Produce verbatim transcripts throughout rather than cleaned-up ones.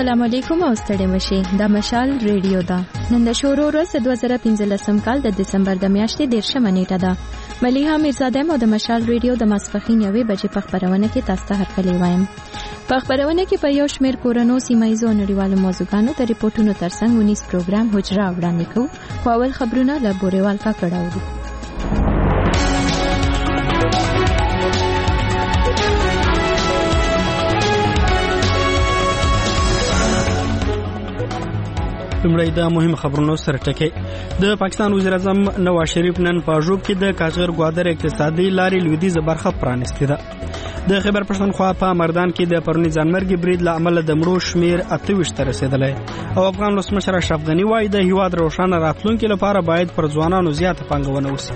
السلام علیکم او ستړي مشي د مشال ریډیو دا نن د شورو ورځ دوه زره پنځلسم کال د دسمبر د میاشتې دیرشمه نیټه ده. ملیحه میرزاده مو د مشال ریډیو د ماسپښین یوې بجې په خبرونه کې تاسو ته هرکلی وایم. په خبرونه کې په یو شمېر کورنو سیمایزو نړیوالو موضوعګانو د ریپورتونو ترڅنګ ونیس پروګرام حجره وړاندې کوو. خو اول خبرونه له بورېوال کاکړ اورو. لمړی د مهم خبرونو سره ټکی. د پاکستان وزیر اعظم نواز شریف نن په ژوب کې د کاشغر ګوادر اقتصادي لارې لویدیځه برخه پرانیستې ده. د خیبر پښتونخوا په مردان کې د پرونی ځانمرګي برید له امله د مړو شمیر اته ویشت ته رسیدلی او افغان ولسمشر اشرف غني وایي د هیواد روښانه راتلونکي لپاره باید پر ځوانانو زیاته پانګونه وشي.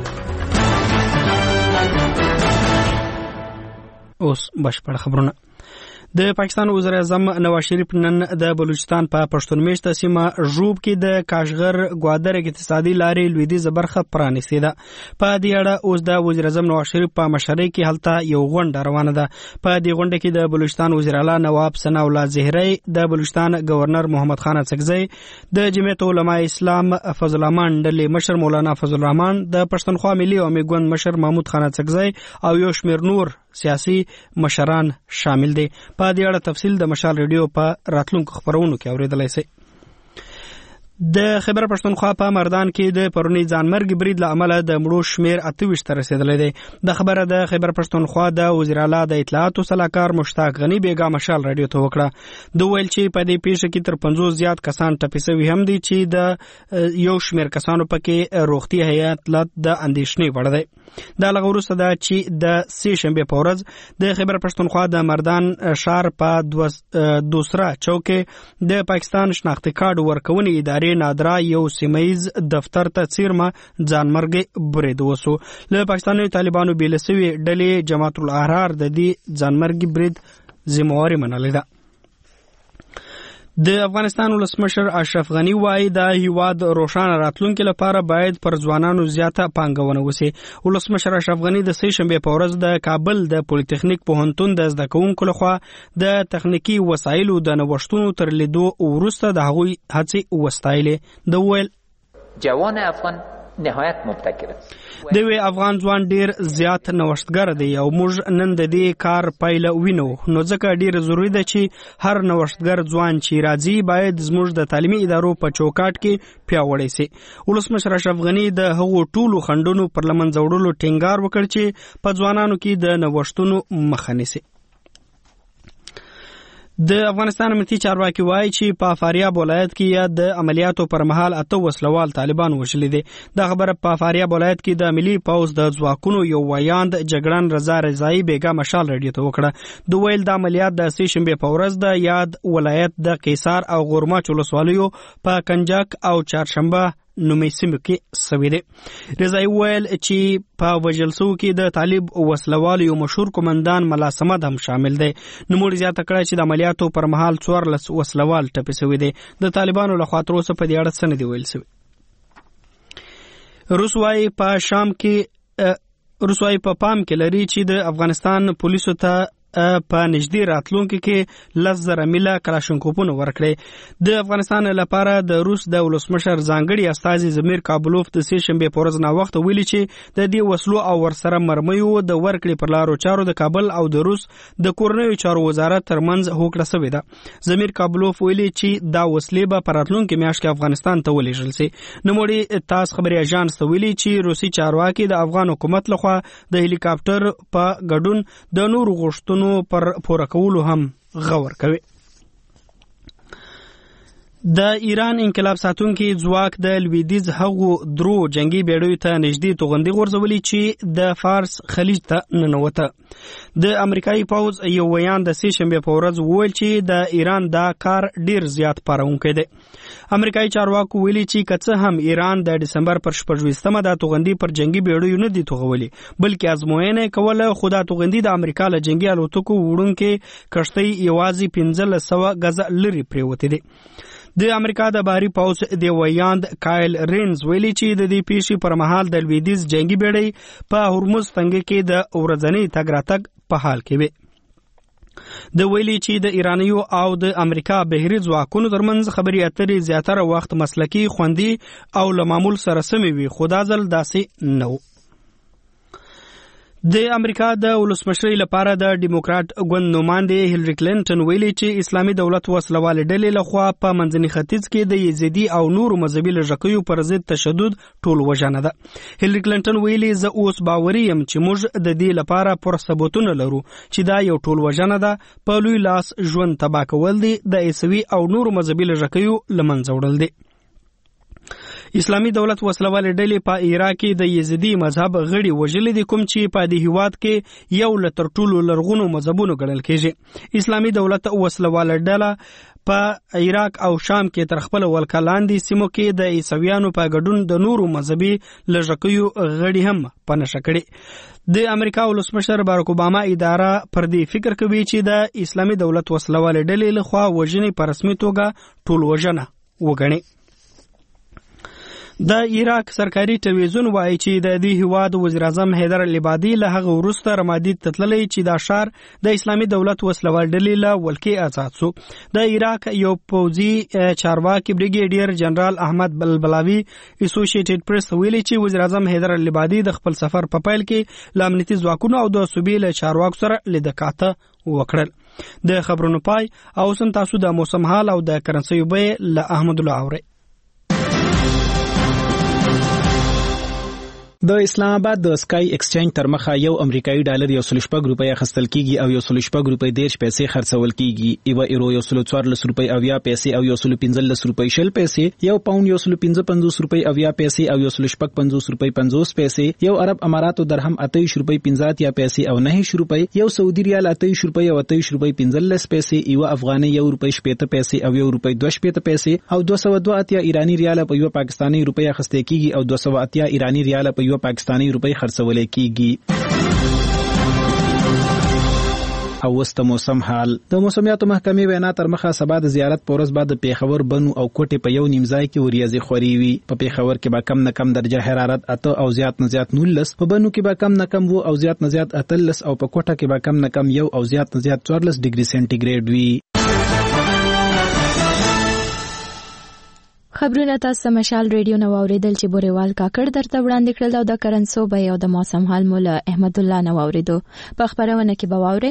اوس بشپړ خبرونه. د پاکستان وزیر اعظم نواز شریف نن د بلوچستان په پښتون میشته سیمه ژوب کې د کاشغر ګوادر اقتصادي لارې لویدیځه برخه پرانیستې ده. په دې اړه اوس د وزیر اعظم نواز شریف په مشرۍ کې هلته یو غونډه روانه ده. په دې غونډه کې د بلوچستان وزیر اعلی نواب ثنا الله زهری، د بلوچستان گورنر محمد خان اڅکزی، د جمعیت علماء اسلام فضل الرحمن ډلې مشر مولانا فضل الرحمن، د پښتونخوا ملي عوامي ګوند مشر محمود خان اڅکزی او یو شمېر نور سیاسي مشران شامل دي. په دې اړه تفصیل د مشال ریډیو په راتلونکو خبرونو کې اوریدلای شئ. د خیبر پښتونخوا په مردان کې د پرونی ځانمرګي برید له امله د مړو شمیر اته ویشت ته رسیدلی دی. د خبره د خیبر پښتونخوا د وزیر اعلی د اطلاعاتو سلاکار مشتاق غني بیګا مشال رادیو ته وکړه. د ویل چې په دې پیښه کې تر پنځوس زیات کسان ټپي شوي هم دي چې د یو شمیر کسانو پکې روغتي هیات لات د اندېښنې وړ دی. دا لږ وروسته ده چې د سې شنبې په ورځ د خیبر پښتونخوا د مردان شهر په دوسرا چوک د پاکستان شناختی کارت ورکونې ادارې نادرا یو سیمایز دفتر ته څیرمه ځانمرګي برید وسو. له پاکستاني طالبانو بیل سوي ډلې جماعت الاحرار د دې ځانمرګي برید ذمہواری منلې ده. د افغانستان ولسمشر اشرف غني وایي د هیواد روښانه راتلونکي لپاره باید پر ځوانانو زیاته پانګونه وشي. ولسمشر اشرف غني د سې شنبې په ورځ د کابل د پولیټیکنیک پوهنتون د زده کوونکو لخوا د تخنیکی وسایلو د نوښتونو تر لیدو وروسته د هغوی هڅې وستایلې. د ویل جوان افغان نهایت مبتکر است. د وی افغان ځوان ډیر زیات نوښتګر دی او موږ نن د دې کار پایله وینو، نو ځکه ډیر ضروری ده چې هر نوښتګر ځوان چې راځي باید زموږ د تعلیمي ادارو په چوکاټ کې پیاوړی سي. ولسمشر اشرف غني د هغو ټولو خنډونو پر لمنځه وړلو ټینګار وکړ چې په ځوانانو کې د نوښتونو مخه نیسي. د افغانستان امنیتي چارواکي وایي چې په فاریاب ولایت کې یا د عملیاتو پر مهال اته وسلوال طالبان وژلي دي. دا خبره په فاریاب ولایت کې د ملي پوځ د ځواکونو یو ویاند جګړن رضا رضایی بیګا مشال رادیو ته وکړه. د ویل د عملیات د سې شنبې په ورځ د یاد ولایت د قیصار او غورماچ ولسوالیو په کنجاک او چهارشنبه نومي سیمو کې سوي دي. رضایی ویل چې په وژل سوو کې د طالب وسلوال یو مشهور قومندان ملا سمد هم شامل دی. نوموړي زیاته کړه چې د عملیاتو پر مهال څوارلس وسلوال ټپي سوي دي. د طالبانو لخوا تر اوسه په دې اړه څه نه دي ویل سوي. روس وايي په شام کې روس وايي په پام کې لري چې د افغانستان پولیسو ته په نږدې راتلونکي کې لس زره میله کلاشینکوفونه ورکړي. د افغانستان لپاره د روس د ولسمشر ځانګړي استازي زمیر کابلوف د سې شنبې په ورځ ناوخته ویلي چې د دې وسلو او ورسره مرمیو د ورکړې پر لارو چارو د کابل او د روس د کورنیو چارو وزارت ترمنځ هوکړه شوې ده. زمیر کابلوف ویلي چې دا وسلې به په راتلونکي میاشت کې افغانستان ته ولېږل سي. نوموړي تاس خبري اژانس ته ویلي چې روسي چارواکي د افغان حکومت لخوا د هلیکاپټر په ګډون د نورو غوښتنو پر پوره کولو هم غور کوي. د ایران انقلاب ساتونکي ځواک د لویدیځ هغو درو جنگي بیړیو ته نږدې توغندي غورځولي چې د فارس خلیج ته ننوته. د امریکایي پوځ یو ویان د سې شنبې په ورځ وویل چې د ایران دا کار ډیر زیات پارونکی دی. امریکایي چارواکو ویلي چې که څه هم ایران د دسمبر پر شپږویشتمه دا توغندي پر جنگي بیړیو نه دي توغولي بلکې ازموینه کوله، خو دا توغندي د امریکا له جنگي الوتکو وړونکې کښتۍ یوازې پنځلس سوه غزه لرې پریوتې دي. د امریکا د بحري پوځ د ویاند کایل رینز ویلي چې د دې پیښې پر مهال د لویدیځ جنگي بیړۍ په هرمز تنګي کې د ورځني تګ راتګ په حال کې وي. د ویلي چې د ایرانیو او د امریکا بهري ځواکونو ترمنځ خبري اترې زیاتره وخت مسلکي خوندي او له معمول سره سمې وي، خو دا ځل داسې نه و. د امریکا د ولسمشرۍ لپاره د ډیموکرات ګوند نوماندې هیلری کلینټن ویلي چې اسلامي دولت وسلواله ډلې لخوا په منځني ختیځ کې د یزیدي او نورو مذهبي لږکیو پر ضد تشدد ټول وژنه ده. هیلری کلینټن ویلي زه اوس باوري یم چې موږ د دې لپاره پر ثبوتونه لرو چې دا یو ټول وژنه ده، په لوی لاس ژوند تباه کول دي، د عیسوي او نورو مذهبي لږکیو له منځه وړل دي. اسلامي دولت وسلواله ډلې په عراق کې د یزیدي مذهب غړي وژلي دي، کوم چې په دې هیواد کې یو له تر ټولو لرغونو مذهبونو ګڼل کېږي. اسلامي دولت وسلواله ډله په عراق او شام کې تر خپل ولکه لاندې سیمو کې د عیسویانو په ګډون د نورو مذهبي لږکیو غړي هم په نښه کړي. د امریکا ولسمشر باراک اوباما اداره پر دې فکر کوي چې د اسلامي دولت وسلواله ډلې لخوا وژنې په رسمي توګه ټول وژنه وګڼي. د عراق سرکاري ټلویزیون وایي چې د دې هیواد وزیر اعظم حیدر العبادي له هغه وروسته رمادي ته تللی چې دا ښار د اسلامي دولت وسلوال ډلې له ولکې آزاد سو. د عراق یو پوځي چارواکي بریګیډیر جنرال احمد بلبلاوي اسوسییټډ پریس ویلي چې وزیر اعظم حیدر العبادي د خپل سفر په پیل کې له امنیتي ځواکونو او د صوبې له چارواکو سره لیدکاته وکړل. د خبرونو پای او سم تاسو د موسم حال او د کرنسي بیه له احمد الله اوري. د اسلام آباد د سکای ایکسچینج تر مخه یو امریکایي ډالر یو سل شپږ روپۍ اخیستل کیږي او یو سل شپږ روپۍ دیرش پیسې خرڅول کیږي. یو ایرو یو سل څوارلس روپۍ اویا پیسې او یو سل پنځلس روپۍ شل پیسې، یو پاوند یو سل پنځه پنځوس روپۍ اویا پیسې او یو سل شپږ پنځوس روپۍ پنځوس پیسې، یو عرب اماراتو درهم اتهیش روپۍ پنځه اتیا پیسې او نهه روپۍ، یو سعودي ریال اتهیش روپۍ او اتهیش روپۍ پنځلس پیسې، یو افغاني یو روپۍ شپېته پیسې او یو روپۍ دوه شپېته پیسې او دوه سوه دوه اتیا ایرانی ریال په یو پاکستاني روپۍ اخیستل کیږي او دوه سوه اتیا ایرانی ریال په یو پاکستاني روپۍ خرڅول کیږي. او وسته موسم حال. د موسمیاتو محکمې وینا تر مخه سبا د زیارت پورس بعد د پیښور بنو او کوټې په یو نیم ځای کې وریځي خوري وي. په پیښور کې به کم نه کم درجه حرارت اته او زیات نه زیات نولس، په بنو کې به کم نه کم وو او زیات نه زیات اتلس او په کوټه کې به کم نه کم یو او زیات نه زیات څوارلس ډیګري سنټیګریډ وي. خبرونه تاسو مشال ریډیو نو اوریدل چې بوريوال کاکړ درته وړاندې کړل او د کرنسو به او د موسم حال مولا احمد الله نو اوریدو په خبرونه کې به واوري.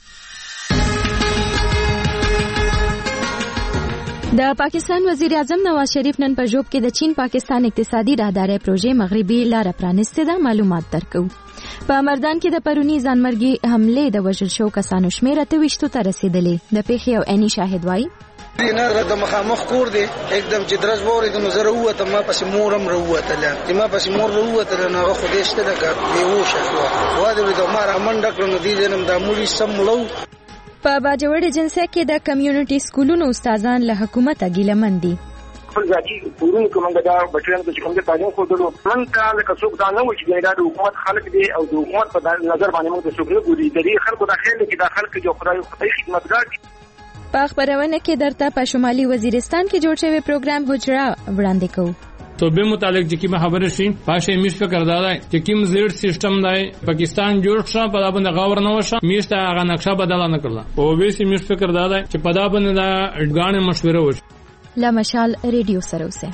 د پاکستان وزیر اعظم نواز شریف نن په جوب کې د چین پاکستان اقتصادي راهداري پروژې مغربي لار پرانسته ده معلومات درکو. په مردان کې د پرونی ځانمرګي حمله د وژل شو کسانو شمیر ته وشتو ته رسیدلې. د پیښې او اني شاهد وایي دینه د مخامخ کور دی एकदम چې درز ووري د نظر وته ما پس مورم وروته لا چې ما پس مور وروته نه غو خو دې شته د بیهوش شو واده د مار منډه کړو دي جنم د مولي سملو. په باجوړ جنسه کې د کمیونټي سکولونو استادان له حکومت اګیلمن دي. خپل ځاتی پورون کومه دا بچیان چې کوم د تعلیم خو دلو من کال کڅوک دا نه و چې دا د حکومت خلک دي او د حکومت په نظر باندې موږ څوک نه ګوري د خلکو داخله کې د خلک جو خدای خدای خدمتګار دي. په خبرونه کې درته په شمالي وزیرستان کې جوړ شوی پروګرام حجره وړاندې کوو. تو به متعلق چې کی خبره شي پاشه میش فکر دادا چې کوم زیړ سیستم دی پاکستان جوړ شو په دا باندې غاور نه وشه میشته هغه نقشه بدل نه کړل او به سي میش فکر دادا چې په دا باندې دا اډګان مشوره وشه. لا مشال ریډیو سره اوسه.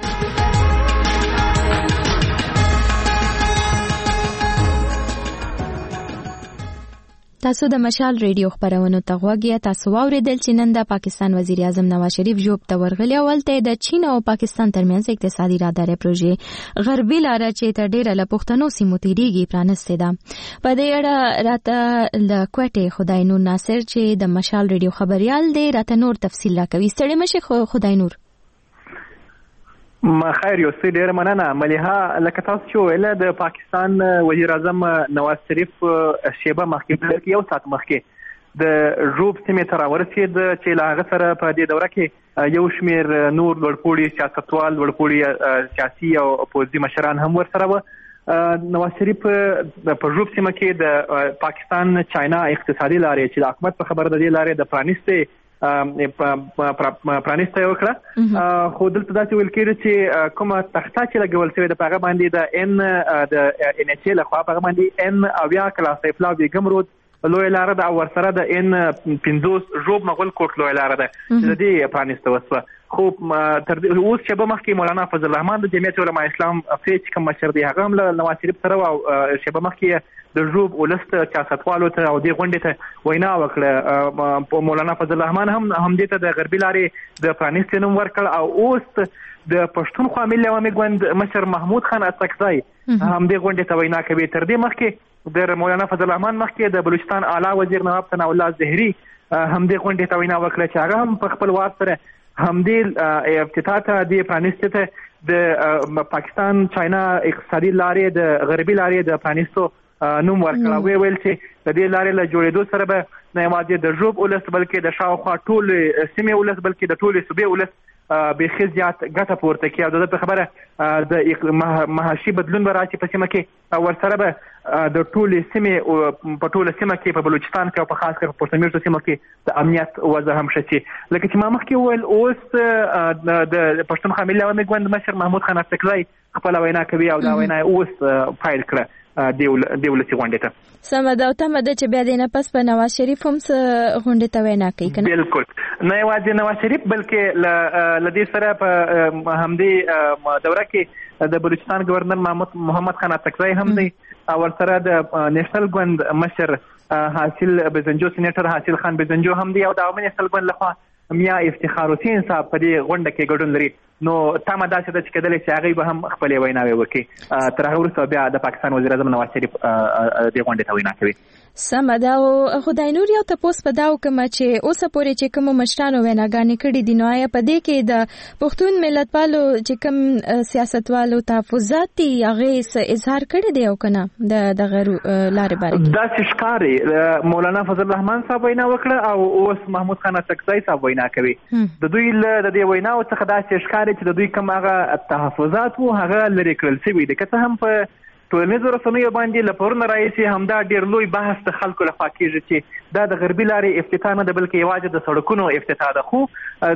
تاسو د مشال ریډیو خبرونو ته غوږی تاسو واوریدل چې نن د پاکستان وزیر اعظم نواز شریف جوب ته ورغلی او ولته د چین او پاکستان ترمنځ اقتصادي راهداري پروژې غربي لار چې تر ډیره له پښتنو سیمو تیریږي پرانسته ده. په دې اړه راته د کوټې خدای نور ناصر چې د مشال ریډیو خبريال دی راته نور تفصیل راکوي. ستړي مشه خدای نور. ما خیر یو څه ډیر مننه. مليها لکه تاسو چې ویل د پاکستان وزیر اعظم نواز شریف شیبه مخکې یو ساعت مخکې د روب سیمې ته راورسېد چې له هغه سره په دې دوره کې یو شمېر نور لوړپوړي سیاستوال لوړپوړي سیاسي او پوځي مشران هم ورسره وو. نواز شریف په روب سیمه کې د پاکستان چاینا اقتصادي لارې چې د حکومت په خبره د دې لارې د پرانیستې پرانیسته وکړه. خو دلته داسې ویل کېږي چې کومه تخته چې لګول شوې ده په هغه باندې د ان د ان ایچ ال خوا په هغه باندې ان اویا کلاس ایفلا بیګم رود لوی لار ده او ورسره د ان پنځوس ژوب مغول کوټ لوی لار ده د دې پرانیسته وسوه. خو تر اوس شبه مخکې مولانا فضل الرحمن د جمعیت علماء اسلام فیچ کوم مشر دی هغه هم له نواز شریف سره او شبه مخکې د ژوب ولست چاسطوالو ته او د غونډې ته وینا وکړه. مولانا فضل الرحمن هم هم دې ته د غربي لارې د پرانیستې نوم ورکړ او اوس د پښتونخوا ملي عوامي ګوند مشر محمود خان اڅکزی هم دې غونډې ته وینا کوي. تر دې مخکې د مولانا فضل الرحمن مخکې د بلوچستان اعلی وزیر نواب ثناء الله زهري هم دې غونډې ته وینا وکړه چې هغه هم په خپل وار سره هم دې افتتاح ته دې پرانیستې ته د پاکستان چاینا اقتصادي لارې د غربي لارې د پرانیستو نوم ورکړه. وی ویل چې د دې لارې له جوړېدو سره به نه یوازې د ژوب ولس بلکې د شاوخوا ټول سیمې ولس بلکې د ټولې صوبې ولس بیخي زیات ګټه پورته کوي او د خبره د معاشي بدلون به راشي په سیمه کې او ورسره به د ټولې سیمې په ټوله سیمه کې په بلوچستان کې او په خاص کر په پښتون سیمه کې د امنیت وضع هم ښه شي. لکه چې ما مخکې وویل اوس د پښتونخوا ملي عوامي ګوند مشر محمود خان اڅکزی خپله وینا کوي او دا وینا اوس فایل کړه د ولسي غونډې ته. سمه ده او تمه ده چې بیا د نه پس په نواز شریف هم غونډې ته وینا کوي که نه؟ بالکل نه یوازې نواز شریف بلکې له دې سره په همدې دوره کې د بلوچستان گورنر محمد محمد خان اڅکزی هم دی او ورسره د نیشنل ګوند مشر حاصل بزنجو سینیټر حاصل خان بزنجو هم دی او د عوامي نیشنل ګوند لخوا میا افتخار حسین صاحب په دې غونډه کې ګډون لري. نو تمه داسې ده چې کېدلی چې هغوی به هم خپلې ویناوې وکړي. تر هغه وروسته بیا د پاکستان وزیر اعظم نواز شریف دې غونډې ته وینا کوي. سمه ده او خدای نور یو تپوس په دا وکړم چې اوسه پورې چې کومو مشرانو ویناګانې کړي دي نو آیا په دې کې د پښتون ملتپالو چې کوم سیاستوالو تحفظات دي هغې څه اظهار کړی دی او که نه د دغه لارې باره کې؟ داسې ښکاري مولانا فضل الرحمن صاحب وینا وکړه او اوس محمود خان اڅکزی صاحب وینا کوي. د دوی له د دې ویناو څخه داسې ښکاري چې د دوی کوم هغه تحفظات وو هغه لرې کړل شوي دي. که څه هم په ټولنیزو رسنیو باندې له پرونه راهیسې همدا ډېر لوی بحث د خلکو لخوا کېږي چې دا د غربي لارې افتتاح نه ده بلکې یوازې د سړکونو افتتاح ده. خو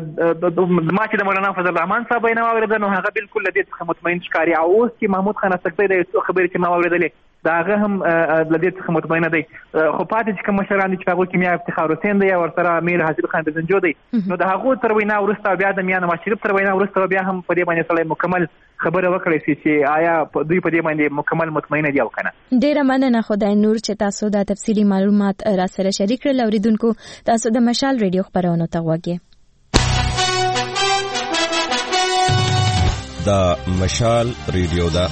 ما چې د مولانا فضل الرحمن صاحب وینا واورېده نو هغه بالکل له دې څخه مطمئن ښکاري او اوس چې محمود خان اڅکزی د خبرې چې ما واورېدلې دا هغه هم له دې څخه مطمئنه دی. خو پاتې چې کوم مشران دي چې هغوی کې میا افتخار حسین دی او ورسره امیر حاصل خان بزنجو دی نو د هغو تر وینا وروسته بیا د میا نواز شریف تر وینا وروسته بیا هم په دې باندې سړی مکمل خبره وکړی شي چې آیا دوی په دې باندې مکمل مطمئنه دي او که نه. ډېره مننه خدای نور چې تاسو دا تفصیلي معلومات را سره شریک کړل. اورېدونکو تاسو د مشال ریډیو خپرونو ته غوږ یې. دا مشال ریډیو ده.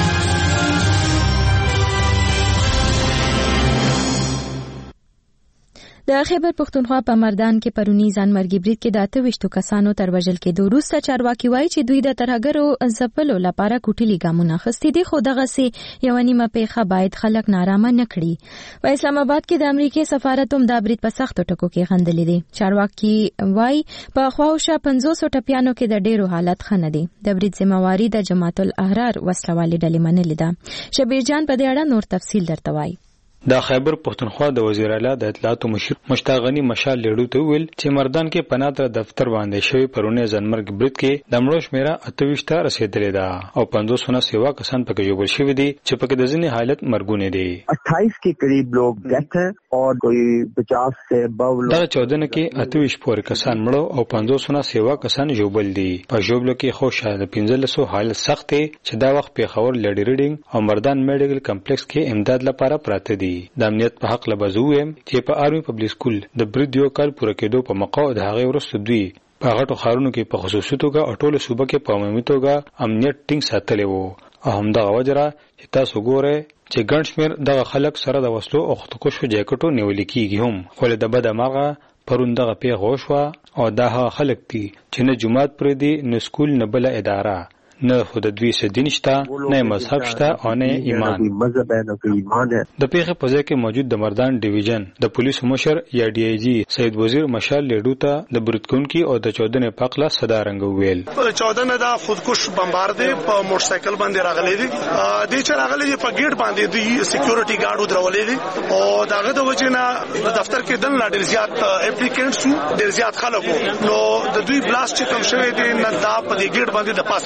د خیبر پښتونخوا په مردان کې پرونی ځانمرګي برید کې د اته ویشتو کسانو تر وژل کېدو وروسته چارواکي وایي چې دوی د ترهګرو ځپلو لپاره کوټلي ګامونه اخیستي دي خو دغسې یوه نیمه پیښه باید خلک نارامه نه کړي. په اسلام آباد کې د امریکې سفارت هم دا برید په سختو ټکو کې غندلی دی. چارواکي وایي په خواوشا پنځوسو ټپیانو کې د ډېرو حالت ښه نه دی. د برید ذمهواري د جماعت الاحرار وسلوالې ډلې منلې ده. شبیر جان په دې اړه نور تفصیل درته وایي. د خیبر پښتونخوا د وزیر اعلی د اطلاعاتو مشر مشتاق غنی مشال لیډو ته ویل چې مردان کې پناتره دفتر باندې شوی پرونه ځنمرګ برید کې د مړو شمیره اته ویشت ته رسیدلې ده او پنځوس نه سیوا کسان پکې جوړ شوي دي چې پکې د ځینې حالت مرګونه دي. अट्ठाईस के करीब लोग डेथ है और कोई पचास से बावन دا چودنه کې اته ویشت پورې کسان مړو او پنځوس نه سیوا کسان جوړل دي. په جوړلو کې خو شاید پنځلسو حالت سخت دي چې دا وخت په خبر لډی ریډینګ او مردان میډیکل کمپلیکس کې امداد لپاره پراته دي. د امنیت په حق لبزوم چې په آرمي پبلک سکول د برید یو کال پوره کېدو په موقع د هغې وروسته دوی په غټو ښارونو کې په خصوصي توګه او ټولو صوبه کې په عمومي توګه امنیت ټینګ ساتلی و او همدغه وجه را چې تاسو ګورئ چې ګڼ شمېر دغه خلک سره د وسلو او خودکشو جاکټو نیولي کېږي هم. خو له د بده مرغه پرون دغه پیښه وشوه او دا هغه خلک دي چې نه جومات پرېږدي نه سکول نه بله اداره نه خو د دوی څه دین شته نه مذهب شته او نه ایمان. د پیښې په ځای کې موجود د مردان ډیویژن د پولیسو مشر یا ډي آی جي سید وزیر مشال لیډو ته د برید کوونکي او د چودنې په هکله صدارنګ وویل. چودنه دا خودکش بمبار دی په موټر سایکل باندې راغلی دی. دې چې راغلی دی په ګیټ باندې دوی سکیورټي ګارډ ودرولې دي او دغه د وجې نه د دفتر کې دن لا ډېر زیات اپلیکینټس وو ډېر زیات خلک وو نو د دوی بلاست چې کوم شوی دی نه دا په دې ګیټ باندې د پاسه شوی دی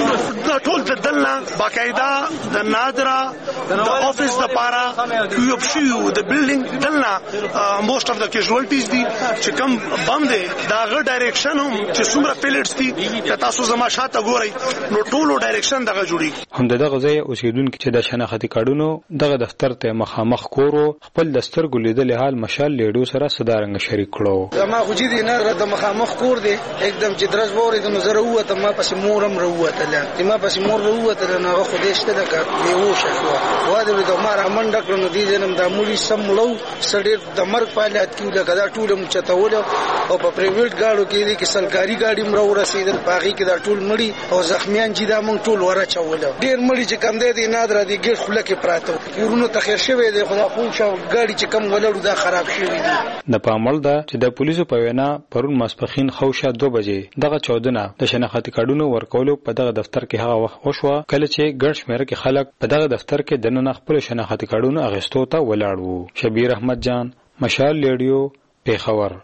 دا ټول د دلنا باقاعده د نادرا د افیس د پارا کیوب شیو د بلډینګ دلنا موست اف د کیژوالټیز دي چې کم بم دي دا غ ډایرکشن هم چې څومره پیلټس دي که تاسو زما شاته ګورئ نو ټولو ډایرکشن دغه جوړي هم دغه ځای اوسیدونکو چې د شناختی کارډونو دغه دفتر ته مخامخ کورو خپل دستر ګلیدل حال مشال لیډو سره صدارنګ شریک کړو زما خو جدي نه د مخامخ کور دی एकदम چې درز ووري د نظر وته ما پس مورم وروته لا چې ما پس مور وروته نه خو دې شته د یو شخو واده د مار امن ډکړو نو دې جنم د مولي سملو سړي د مرګ په حالت کې لکه دا ټول مچتاول او په پرایویټ گاډو کې کې سرکاري گاډي مرو رسیدل پاغي کې دا ټول مړي او زخمیان چې دا مونږ ټول ورچول ډیر مړي چې کم دی د نادر دي ګډ خله کې پراته ورونو تخیر شوی دی خدا خو شو گاډي چې کم ولړو دا خراب شوی دی د پامل دا چې د پولیسو په وینا پرون ماسپخین خوشه دو بجې دغه چودنه د شناختی کارډونو ورکولو په دغه دفتر کې هغه وخت وشو کله چې ګڼ شمېر کې خلک په دغه دفتر کې د نن خپل شناختی کارډونو اغستو ته ولاړ وو. شبیر احمد جان، مشال ریډیو، پیښور.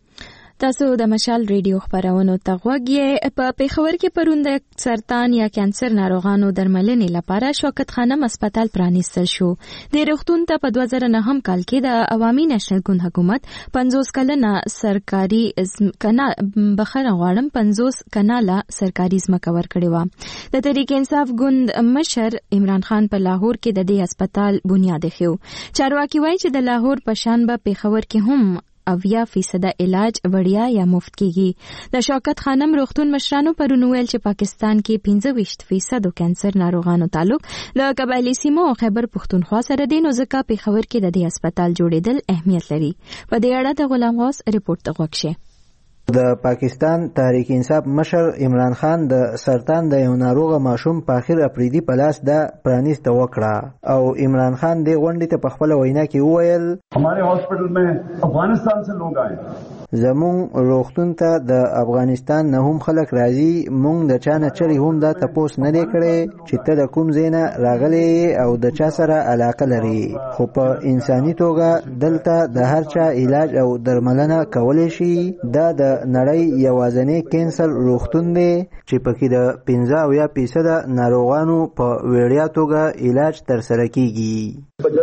تاسو د مشال ریډیو خبرونو ته غوږ یې. په پیښور کې پرون د سرطان یا کانسر ناروغانو درملنې لپاره شوکت خانم هسپتال پرانیستل شو. د روغتون ته په دوه زره نهم کال کې د عوامي نېشنل ګوند حکومت پنځوس کلنه سرکاري کنا بخره غواړم پنځوس کناله سرکاري ځمکه ورکړې وه. د تحریک انصاف ګوند مشر عمران خان په لاهور کې د دې هسپتال بنیاد ایښی. چارواکي وایي چې د لاهور په شان به پیښور کې هم اویا فیصده علاج وړیا یا مفت کیږي. د شوکت خانم روغتون مشرانو پرون ویل چې پاکستان کې پنځه ویشت فیصد کانسر ناروغانو تعلق د قبایلی سیمو او خیبر پښتونخوا سره دی، نو ځکه پیښور کې د دې هسپتال جوړېدل اهمیت لري. په دې اړه د غلام غوث رپورټ ته غوږ شئ. د پاکستان تحریک انصاف مشر عمران خان د سرطان د یو ناروغه ماشوم په اخر اپریدي په لاس د پرانیست وکړه او عمران خان د غونډې ته په خپل وینا کې وویل हमारे हॉस्पिटल में افغانستان से लोग आए زمون روغتون ته د افغانستان نه هم خلک راځي. مونږ د چا نه چری هم دا تپوس نه دی کړی چې ته د کوم ځای نه راغلی او د چا سره علاقه لري، خو په انساني توګه دلته د هر چا علاج او درملنه کولی شي. دا د نړۍ یوازینی کینسر روغتون دی چې پکې د پنځه اویا فیصده ناروغانو په وړیا توګه علاج ترسره کیږي.